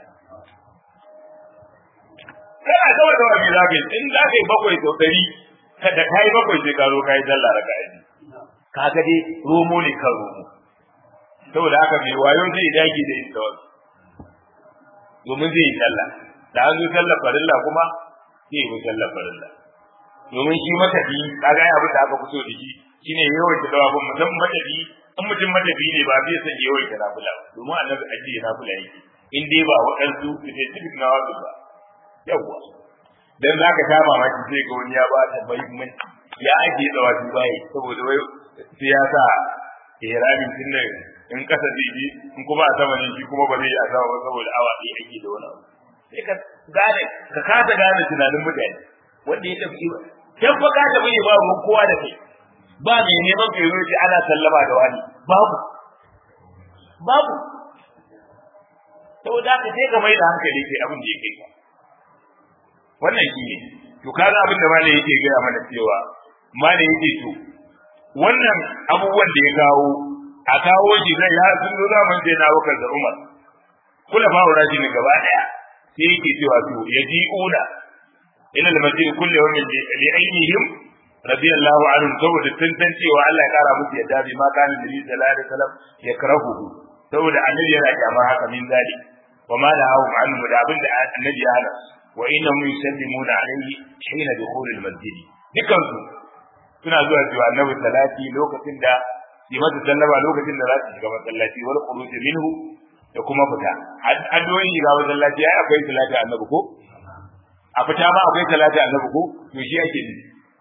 kana gama tawafi za kai in za kai bakwai to dari kada kai bakwai sai ka zo kai sallah raka'a kaga dai romo ne kan romo saboda haka mai wayo zai dage da ita wasu domin zai yi sallah da an zo sallar farilla kuma sai yi sallar farilla domin shi matafi kaga ya abin da aka fito da shi shine yawaita dawabin mutum matafi in mutum matafi ne ba zai san yawaita nafila domin annabi ake nafila yake in dai ba waɗansu specific na wasu ba yawwa dan zaka ta mamaki sai ga wani ya ba ta muhimmanci ya ake dawabi bai saboda wai sai ya sa ihramin tunda in kasa zai in kuma a sama ne shi kuma ba zai yi a sama ba saboda awa ɗaya ake da wani abu sai ka gane ka kasa gane tunanin mutane wanda ya tafi ba can fa ka tafi ne babu kowa da kai ba mai neman kai zo ce ana sallama da wani babu babu saboda haka sai ka mai da hankali kai abin da ya kai ka wannan shi ne to kaga abin da malai yake gaya mana cewa malai yake to wannan abubuwan da ya kawo a kawo shi zai ya sun zo zaman sai na wakar da Umar kula fa uraji ne gaba daya sai yake cewa to yaji'una ila al-masjid kullu yawmin li aynihim radiyallahu anhu saboda sun san cewa Allah ya kara musu yadda bi ma kana nabi sallallahu alaihi wasallam yakrahu saboda annabi yana kyama haka min zali wa ma la hawu anhu da abin da annabi ya hana wa innahum yusallimuna alaihi hina dukhul al-masjid dukan su suna zuwa cewa annabi salati lokacin da yi masa sallama lokacin da za su shiga masallaci wal khuruj minhu da kuma fita addu'o'in shiga masallaci ai akwai salati annabi ko a fita ma akwai salati annabi ko to shi ake yi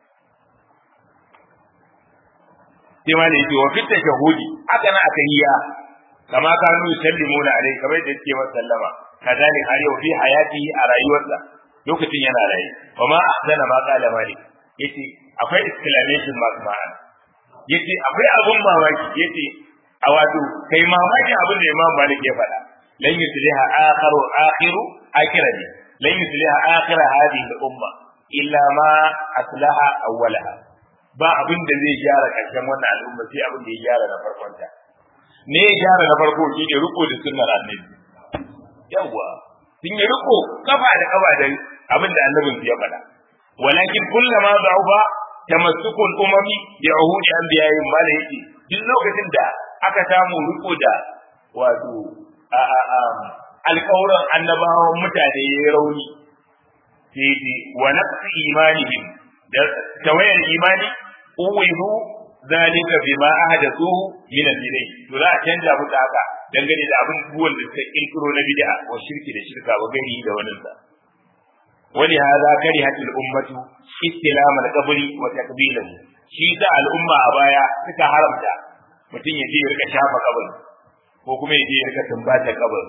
sai ma ne yake wa fitta shahudi haka na atahiyya kama kanu yusallimuna alai kamar da yake masa sallama kadalik har yau fi hayatihi a rayuwarsa lokacin yana raye wa ma ahsana ma qala malik yace akwai exclamation mark ma'ana yace akwai abun mamaki yace a wato kai mamaki abin da Imam Malik ya faɗa lan yusliha akhiru akhiru akhirati lan yusliha akhir hadhihi al-umma illa ma aslaha awwalaha ba abin da zai gyara karshen wannan al'umma sai abin da ya gyara na farkon ta ne ya gyara na farko shine riko da sunnar annabi yawa sun yi riko kafa da kafa da abin da annabin ya faɗa walakin kullama da'uba tamassukul umami bi uhudi anbiya'ihim ma yake duk lokacin da aka samu riko da wato a a a alƙawuran annabawan mutane yayi rauni sai wa nafsi imanihim da tawayar imani uwidu zalika bima ahdathu min al-bid'ah to za a canja musu haka dangane da abin buwan da suka kirkiro na bid'a ko shirki da shirka ba gani da wannan sa wani hada karihat al-ummatu istilam al-qabri wa taqbilahu shi da al'umma a baya suka haramta mutum ya je ya rika shafa kabari ko kuma ya je ya rika tumbata kabari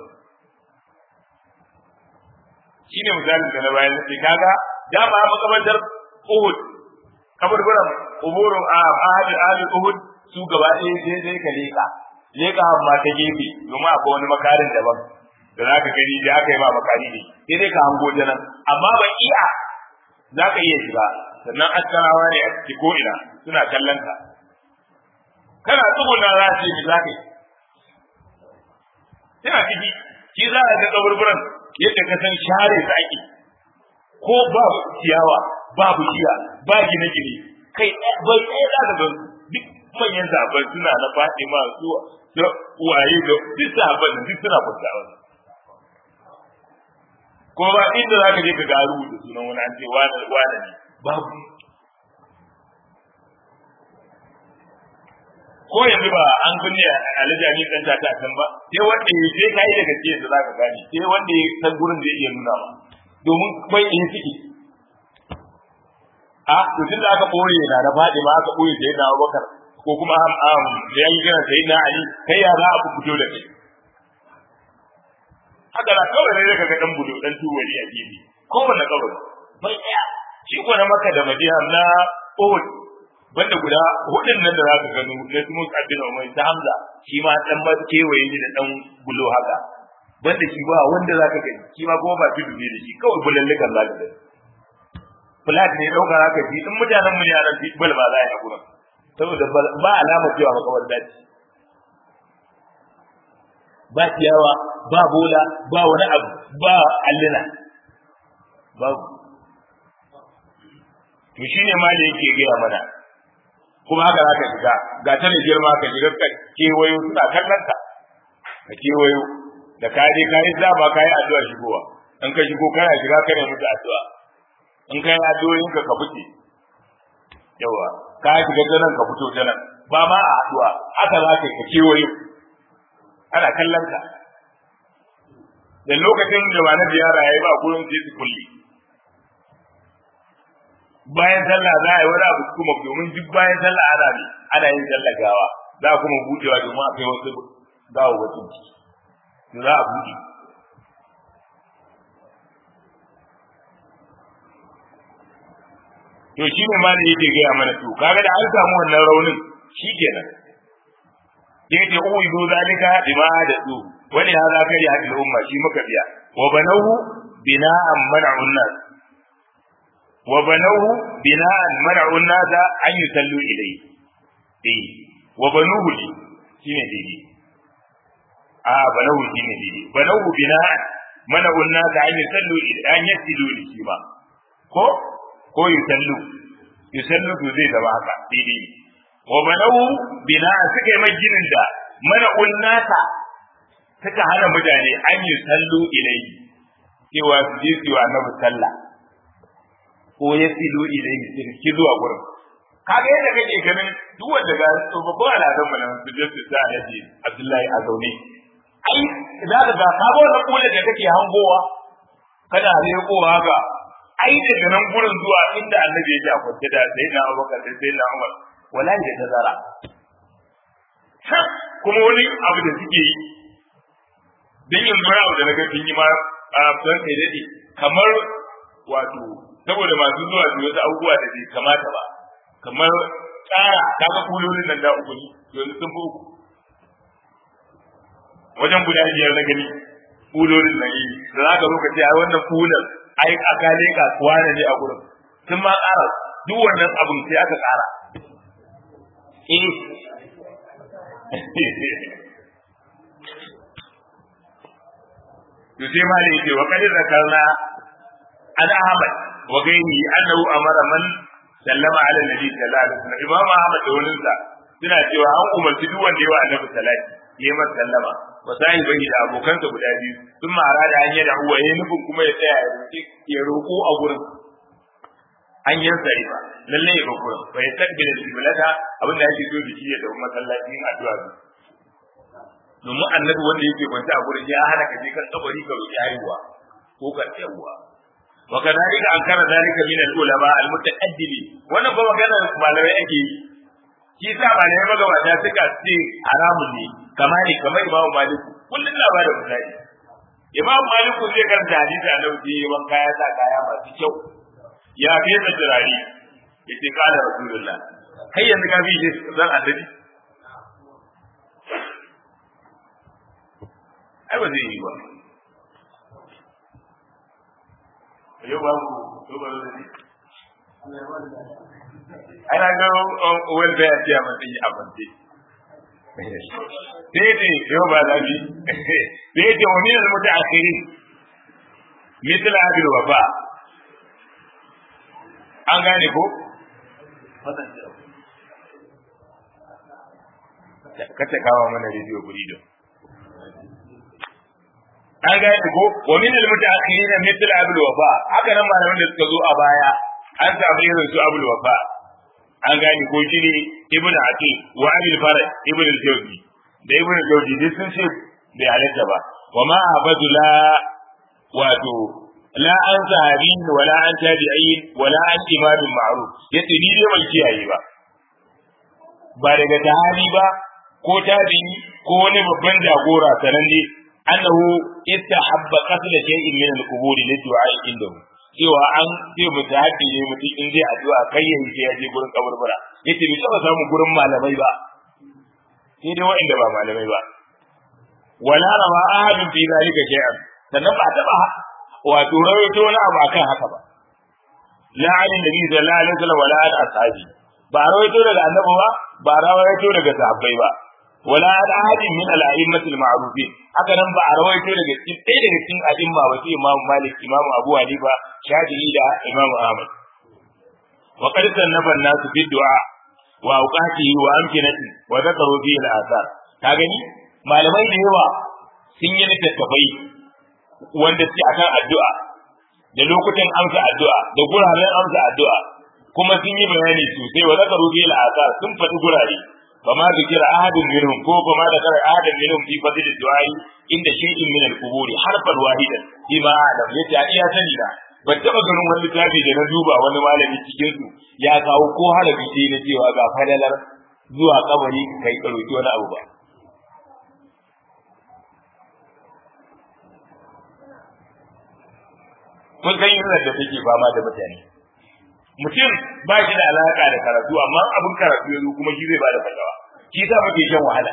shine misalin da na bayan sai kaga dama makamantar Uhud kaburburan umurun ahli ahli Uhud su gaba ɗaya sai dai ka leka leka amma ta gefe domin akwai wani makarin daban da zaka gani da aka yi ba makari ne sai dai ka hango ta nan amma ban iya zaka iya shiga sannan askarawa ne a ciki ko ina suna kallon ka kana tsuguna za su yi zaka yi sai a ciki shi za a ga kaburburan yadda ka san share su ake ko babu ciyawa babu shiya ba gine-gine kai bai ɗaya za ka ga duk manyan zaɓen suna na Fatima su da waye da duk zaɓen duk suna kwanciya ko ba inda za ka je ka ga rubuta sunan wani an ce wani wani ne babu ko yanzu ba an kunne alajami kan ta ta san ba sai wanda ya sai kai daga cikin da zaka gani sai wanda ya san gurin da yake nuna ba domin kai in ciki a to tun da aka boye na da fadi ma aka boye sai da Abubakar ko kuma am am da yayi kira sai na Ali kai ya za a fito da kai haka da kawai ne kaga dan budo dan tuwali a gefe ko wanda kawai bai tsaya shi ko na Makka da Madina na Uhud banda guda hudun nan da za ka gano na su musu abin umar ta Hamza shi ma dan ba kewaye ni da dan bulo haka banda shi ba wanda za ka gani shi ma kuma ba tudu ne da shi kawai bulallukan za ka gani flat ne dauka za ka ji in mutanen mu ne a nan bal ba za a yi a gurin saboda ba alama cewa makawar daji ba ciyawa ba bola ba wani abu ba allina babu to shine ma da yake gaya mana kuma haka za ka shiga ga ta da girma ka shiga ka kewayo suna kallon ka ka kewayo da ka je ka yi zaba ka yi addu'a shigowa in ka shigo kana shiga kana mutu addu'a in ka yi addu'o'in ka ka fice yawa ka shiga ta nan ka fito ta nan ba ma a addu'a haka za ka kewayo ana kallon ka da lokacin da ba na ziyara yayi ba gurin sai su kulle bayan sallah za a yi wani abu kuma domin duk bayan sallah ana ne ana yin sallah gawa za a kuma buɗewa domin a kai wasu gawa wasu to za a buɗe to shi ne ma da yake gaya mana to kaga da an samu wannan raunin shi kenan yake uwidu zalika bima da su wani hada kari hadin umma shi muka biya wa banahu bina'an man'un nas wa banahu bina'an man'un nas an yusallu ilayhi eh wa banuhu shine dai a banahu shine dai banahu bina'an man'un nas an yusallu an yasilu shi ba ko ko yusallu yusallu zai zama haka daidai wa banau bina suka yi majinin da mana unnata suka hana mutane an yi sallu ilai cewa su je su yi wa annabi sallah ko ya silu ilai su ki zuwa gurin kaga yadda kake ganin duk wanda ga babban al'adun mu nan su je su sa Alhaji Abdullahi a zaune ai za ka ga ka wannan kula da kake hangowa kana lekowa haka ai daga nan gurin zuwa inda annabi ya ji a kwance da sayyidina Abubakar da sayyidina Umar wallahi da tazara kuma wani abu da suke yi dan yanzu wani abu da naga sun yi ma a san kai dade kamar wato saboda masu zuwa su wasu abubuwa da bai kamata ba kamar tsara kaga kulolin nan da uku ne yanzu sun fi uku wajen guda biyar na gani kulolin nan yi da za ka zo ka ce ai wannan kulan ai aka leka kwana ne a gurin sun ma ƙara duk wannan abin sai aka ƙara eh to sai ma ne ce wa kadir zakarna an Ahmad wa gaini annahu amara man sallama ala nabi sallallahu alaihi wasallam imam Ahmad da wani sa suna cewa an umarci duk wanda yawa annabi salati yayi masa sallama wa sai bai da abokansa guda biyu sun ma arada an yada huwa yayin nufin kuma ya tsaya ya roki ya roko a gurin an yin sai ba lalle ya roko fa ya takbira al-qiblata abinda yake so da shi ya da masallacin addu'a domin annabi wanda yake kwanta a gurin ya hana ka je kan kabari ka roki haihuwa ko ka tsayawa wa kadalika an kana dalika min al-ulama al-mutaqaddimi wannan ba magana malamai ake yi shi sa malamai magabata suka ce haramun ne kamar ne kamar Imam Malik kullun na bada misali Imam Malik zai karanta hadisi annabi sai wanka ya sa kaya masu kyau ya fesa turare yace kala rasulullah kai yanzu ka bi shi zan annabi ai ba zai yi ba yau ba ku to ba zai ana ga wanda ya ce amma sai abante sai dai yau ba da bi sai dai wani da mutaakhirin misal abil wafa an gane ko kace kawo mana rediyo guri don an ga ko wa min al mutaakhirin mithl abul wafa haka nan malaman da suka zo a baya an samu irin su abul wafa an gani ko shi ne ibnu aqi wa abil faraj ibnu al-jawzi da ibnu al-jawzi duk sun ce bai halatta ba wa ma abadula wato la an sahabin wala an tabi'in wala an imamin ma'ruf yace ni dai ban kiyaye ba ba daga tahabi ba ko tabi'i ko wani babban jagora sananne annahu istahabba qatl shay'in min al-qubur liddu'a indahu cewa an ce mutahabbi ne mutum in zai addu'a kai yayin sai ya je gurin kaburbura yace bai taba samu gurin malamai ba sai dai wa'anda ba malamai ba wala rawa ahadun fi zalika shay'an sannan ba taba wato rawaito wani abu akan haka ba la ali nabi sallallahu alaihi wasallam wala al ashabi ba rawaito daga annabi ba ba rawaito daga sahabbai ba wala al ahadin min al a'immatil ma'rufin haka nan ba a rawaito daga cikin ɗaya daga cikin a'imma ba sai Imam Malik Imam Abu Hanifa Shafi'i da Imam Ahmad wa qad sannafa an-nasu fi du'a wa awqatihi wa amkinati wa dhakaru fi al-athar ka gani malamai da yawa sun yi littattafai wanda suke akan addu'a da lokutan amsa addu'a da guraren amsa addu'a kuma sun yi bayani sosai wa zakaru bil asar sun faɗi gurare fama zikira ahadun minhum ko fama da kare ahadun minhum fi fadl du'a inda shay'in min al-qubur harfan wahidan fi ma alam yace iya sani da ban taba ganin wani littafi da na duba wani malami cikin su ya kawo ko harabi sai na cewa ga fadalar zuwa kabari kai karoki wani abu ba kun san yin da take fama da mutane mutum ba shi da alaka da karatu amma abin karatu yanzu kuma shi zai bada fatawa shi yasa muke shan wahala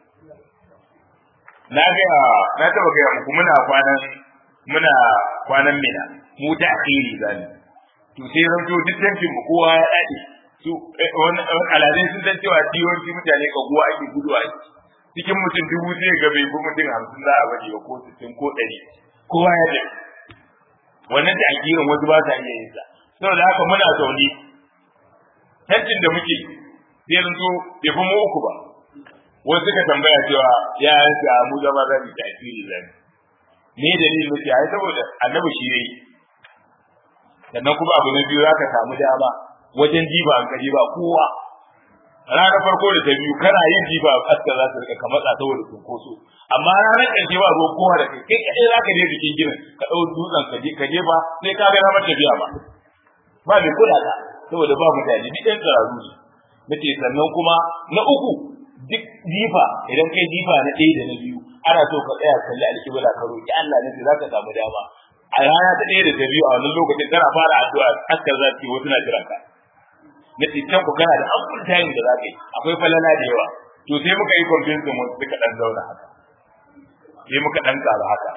na ga na taba ga muku muna kwanan muna kwanan mina mu ta akhiri zani to sai ran to duk tantin mu kowa ya dade su aladai sun san cewa diwanci mutane ka guwa ake guduwa cikin mutum dubu sai ga bai ko mutum hamsin za a bari ko sittin ko ɗari kowa ya dade wannan da akirin wasu ba sa iya yin sa saboda haka muna zaune tantin da muke sai zanto bai fi mu uku ba wasu suka tambaya cewa ya yanka mu zama za mu tasiri zan ne dalilin muke ai saboda annabi shi yayi sannan kuma abu na biyu zaka samu dama wajen jiba an kaji ba kowa ranar farko da ta biyu kana yin jiba aska za ta rika ka matsa saboda kunkoso amma ranar ƙarshe ba ruwan kowa da kai kai kadai zaka je jikin ginin ka dau dutsen ka je ka je ba sai ka ga ramar tafiya ba ba mai kula ka saboda ba mutane duk ɗan tsararru ne nace sannan kuma na uku duk jifa idan kai jifa na ɗaya da na biyu ana so ka tsaya kalli alƙibla ka roki Allah ne za ka samu dama a rana ta ɗaya da ta biyu a wannan lokacin kana fara addu'a askar za ta yi wasu na jiran ka na can ku kana da amfani tayin da za ka yi akwai falala da yawa to sai muka yi convincing wasu suka ɗan zauna haka sai muka ɗan ƙara haka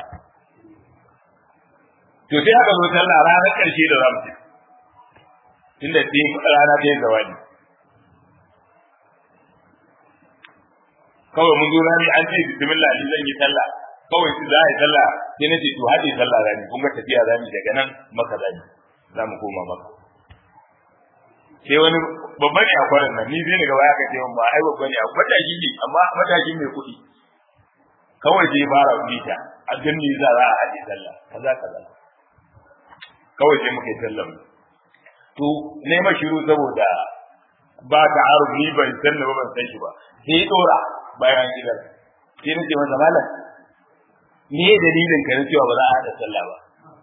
to sai aka zo sallah ranar ƙarshe da za mu ci tunda sai rana ta yi zawani kawai mun zo rani an ce bismillah ni zan yi sallah kawai su za a yi sallah sai na ce to haɗe sallah rani kun ga tafiya rani daga nan maka rani za mu koma maka sai wani babban ne a kwanan nan ni zai daga baya ka ce mun ba ai babban ne a mataki ne amma matakin mai kuɗi kawai sai fara bita a ganni za a haɗe sallah kaza kaza kawai sai muka yi sallah to ne ma shiru saboda ba ta arzu ni ban san ba ban san shi ba sai dora bayan gidan sai nace masa malam me dalilin ka na cewa ba za a hada sallah ba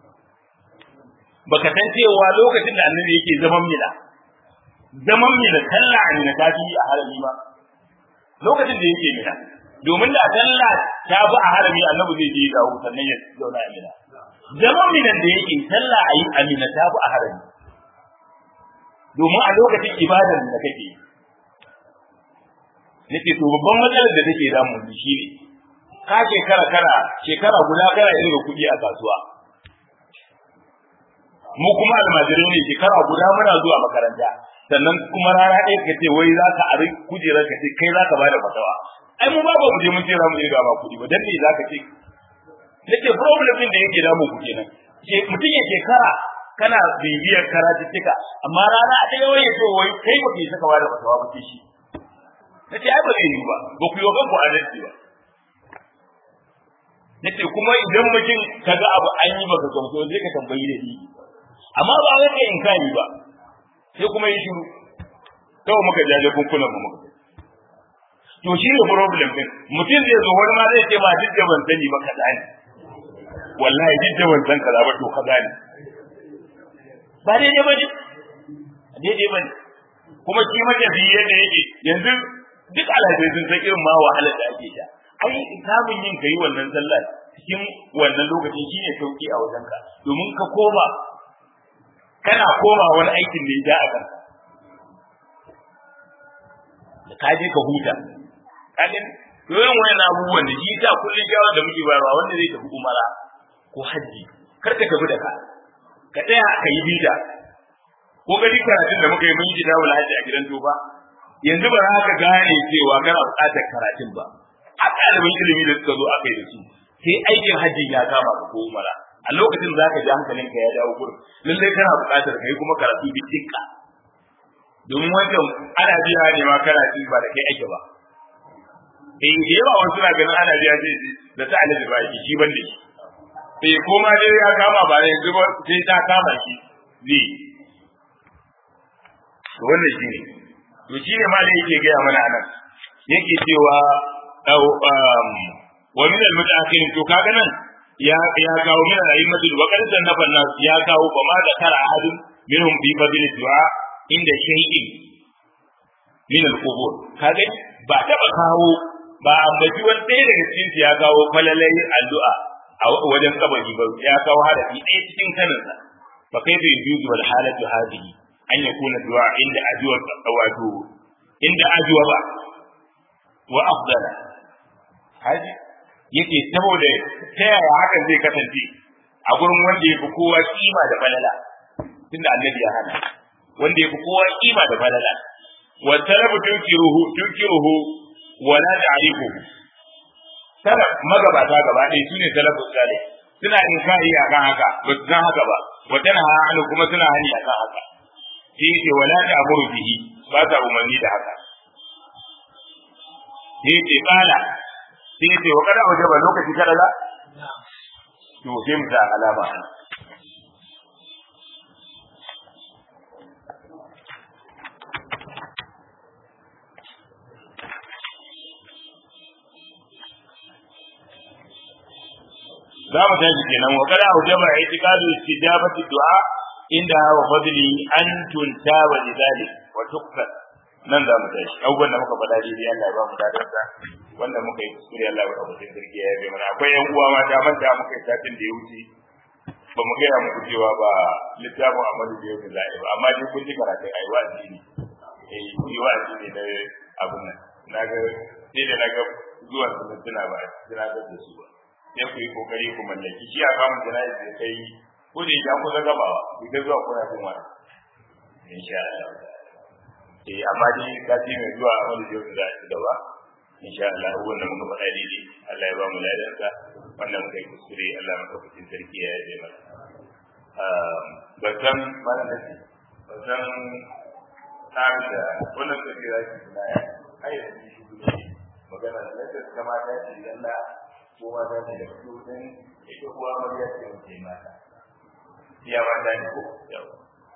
baka san cewa lokacin da annabi yake zaman mina zaman mina sallah an na tafi a harami ba lokacin da yake mina domin da sallah ta bi a harami annabi zai je dawo sannan ya zauna a mina zaman mina da yake sallah ayi amina ta bi a harami domin a lokacin ibadar da kake nake to babban matsalar da take damu ni shine ka shekara kana shekara guda kana irin kuɗi a kasuwa mu kuma almajirai ne shekara guda muna zuwa makaranta sannan kuma rana ɗaya ka ce wai za ka ari kujerar ka ce kai za ka bada fatawa ai mu ba ba mu je mun ce za mu je ga ba kuɗi ba dan me za ka ce nake problem din da yake damu ku kenan mutum ya shekara kana bibiyar karatuttuka amma rana ɗaya wai so wai kai ba ke saka bada fatawa ba ke shi nace ai ba zai yi ba ba ku yi wa kanku adalci ba nace kuma idan mutum kaga abu an yi baka gamsu zai ka tambayi da ni amma ba wai kai in kai ba sai kuma yi shiru kawai muka jaje kunkunan mu muka to shi ne problem din mutum zai zo wani ma zai ce ma duk da ban sani ba kaza ne wallahi duk da ban san kaza ba to kaza ne ba daidai ba ne daidai ba ne kuma shi matafi yadda yake yanzu duk alhaji sun san irin ma wahalar da ake sha ai samun yin kai wannan sallah cikin wannan lokacin shine sauki a wajenka domin ka koma kana koma wani aikin da ya ja a kanka da ka je ka huta kaga yoyin wayan abubuwan da shi ta kullun shawar da muke bayarwa wanda zai tafi umara ko haji kar ka tafi da ka ka tsaya ka yi bida ko ga duk karatun da muka yi mun yi dawul haji a gidan toba yanzu ba za ka gane cewa kana buƙatar karatun ba a ɗalibin ilimi da suka zo aka yi da su sai aikin haji ya kama ka ko umara a lokacin za ka ji hankalinka ya dawo gurin lallai kana buƙatar ka yi kuma karatu bitinka domin wancan ana biya ne ma karatu ba da kai ake ba eh da yawa wasu na ganin ana biya ce da ta alaji ba shi ban da shi eh ko ma dai ya kama ba ne yanzu sai ta kama shi ne to wannan shi ne to shi ne ma da yake gaya mana anan yake cewa wa min al-mutaakhirin to kaga nan ya ya kawo min al-aymatul wa qad sannafa nas ya kawo ba ma da kara ahadun minhum bi fadl du'a inda shay'in min al-qubur kaga ba taba kawo ba ambaci wani ɗaya daga cikin ya kawo falalai addu'a a wajen kabari ba ya kawo harafi ɗaya cikin kaninsa fa kaifa yujuzu wal halatu hadhihi an yakuna du'a inda ajwa wato inda ajwa ba wa afdala haji yake saboda ta yaya hakan zai kasance a gurin wanda yafi kowa kima da falala tunda annabi ya hana wanda yafi kowa kima da falala wa talabu tunkiruhu tunkiruhu wala ta'rifu salaf magabata gaba ɗaya sune salafu salih suna inkari akan haka ba su san haka ba wa tana hannu kuma suna hani akan haka sai yake wala ta'muru bihi ba ta umarni da haka sai ce kala sai ce wa kada waje ba lokaci kada za to sai mu ta alama za mu tashi kenan wa kada aujaba i'tiqadu istijabati du'a inda wa fadli an tunta wa lidalik wa tuqbal nan za mu tashi abubuwan da muka faɗa dai Allah ya ba mu dadarsa wanda muka yi kuskure Allah ya ba mu sarki ya yi mana akwai yan uwa ma da manta muka yi satin da ya wuce ba mu gaya muku cewa ba littafin Ahmadu da yau za'i ba amma dai kun ji karatun ayi wa'azi ne eh yi wa'azi ne da abun nan naga sai da naga zuwa sunan tuna ba tuna ga su ba sai ku yi kokari ku mallaki shi a kamun jana'i da kai ko da ya kusa gabawa ku ga zuwa kuna jin wani insha Allah eh amma dai sati mai zuwa wani da za a ci gaba insha Allah wannan muka faɗa daidai Allah ya ba mu ladansa wannan muka yi kuskure Allah maka fitin sarki ya yi mana ba san malam da ba san tsarin da wannan sarki za ki tuna ya ayyukan shi ne magana da ta kama ta ce Allah ko ma ta ce da kudin ita kuwa mariya ce mutum mata iya mata ne ko yau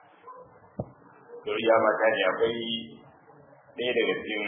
to iya mata ne akwai ɗaya daga cikin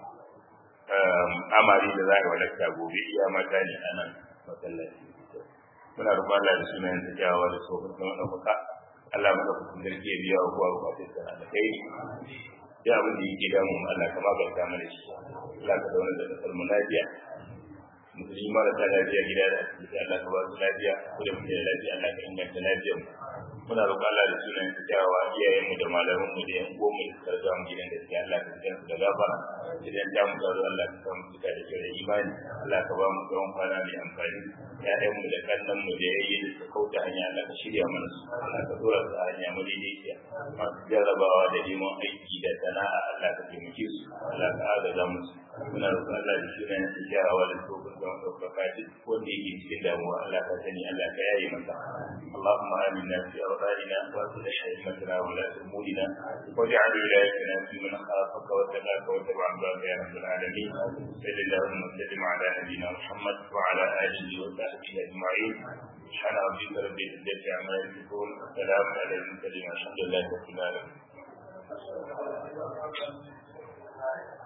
amari da za a walakta gobe iya mata ne a nan masallaci muna roƙon Allah da sunayen sa kyawawa da tsohon sama ɗaukaka Allah maka kusan da ke biya wa kowa bukatun sa da kai ya abin da yake damu Allah ka maganta mana shi Allah ka zauna da kasar mu lafiya musulmi marasa lafiya gida da asibiti Allah ka ba su lafiya ko da muke da lafiya Allah ka inganta lafiyar mu muna roƙon Allah da sunayen sa kyawawa iyayen mu da malaman mu da yan uwan mu da suka riga mu gidan gaskiya Allah ka jikan su da gafara idan ta mu gado Allah ka samu cika da kyau da imani Allah ka ba mu tsawon kwana mai amfani ya'yan mu da kannan mu da yayi da suka kauta hanya Allah ka shirya mana su Allah ka dora su a hanya mu daidaiciya masu jarrabawa da neman aiki da sana'a Allah ka taimake su Allah ka agaza musu muna roƙon Allah da sunayen sa kyawawa da tsohon sama ɗaukaka duk wanda yake cikin damuwa Allah ka sani Allah ka yaye masa Allahumma amina fi أوطاننا وأصلح أئمتنا ولاة أمورنا واجعل ولايتنا في من خافك واتقاك واتبع رضاك يا رب العالمين صل اللهم وسلم على نبينا محمد وعلى آله وصحبه أجمعين سبحان ربك رب العزة عما يصفون وسلام على المرسلين والحمد لله رب العالمين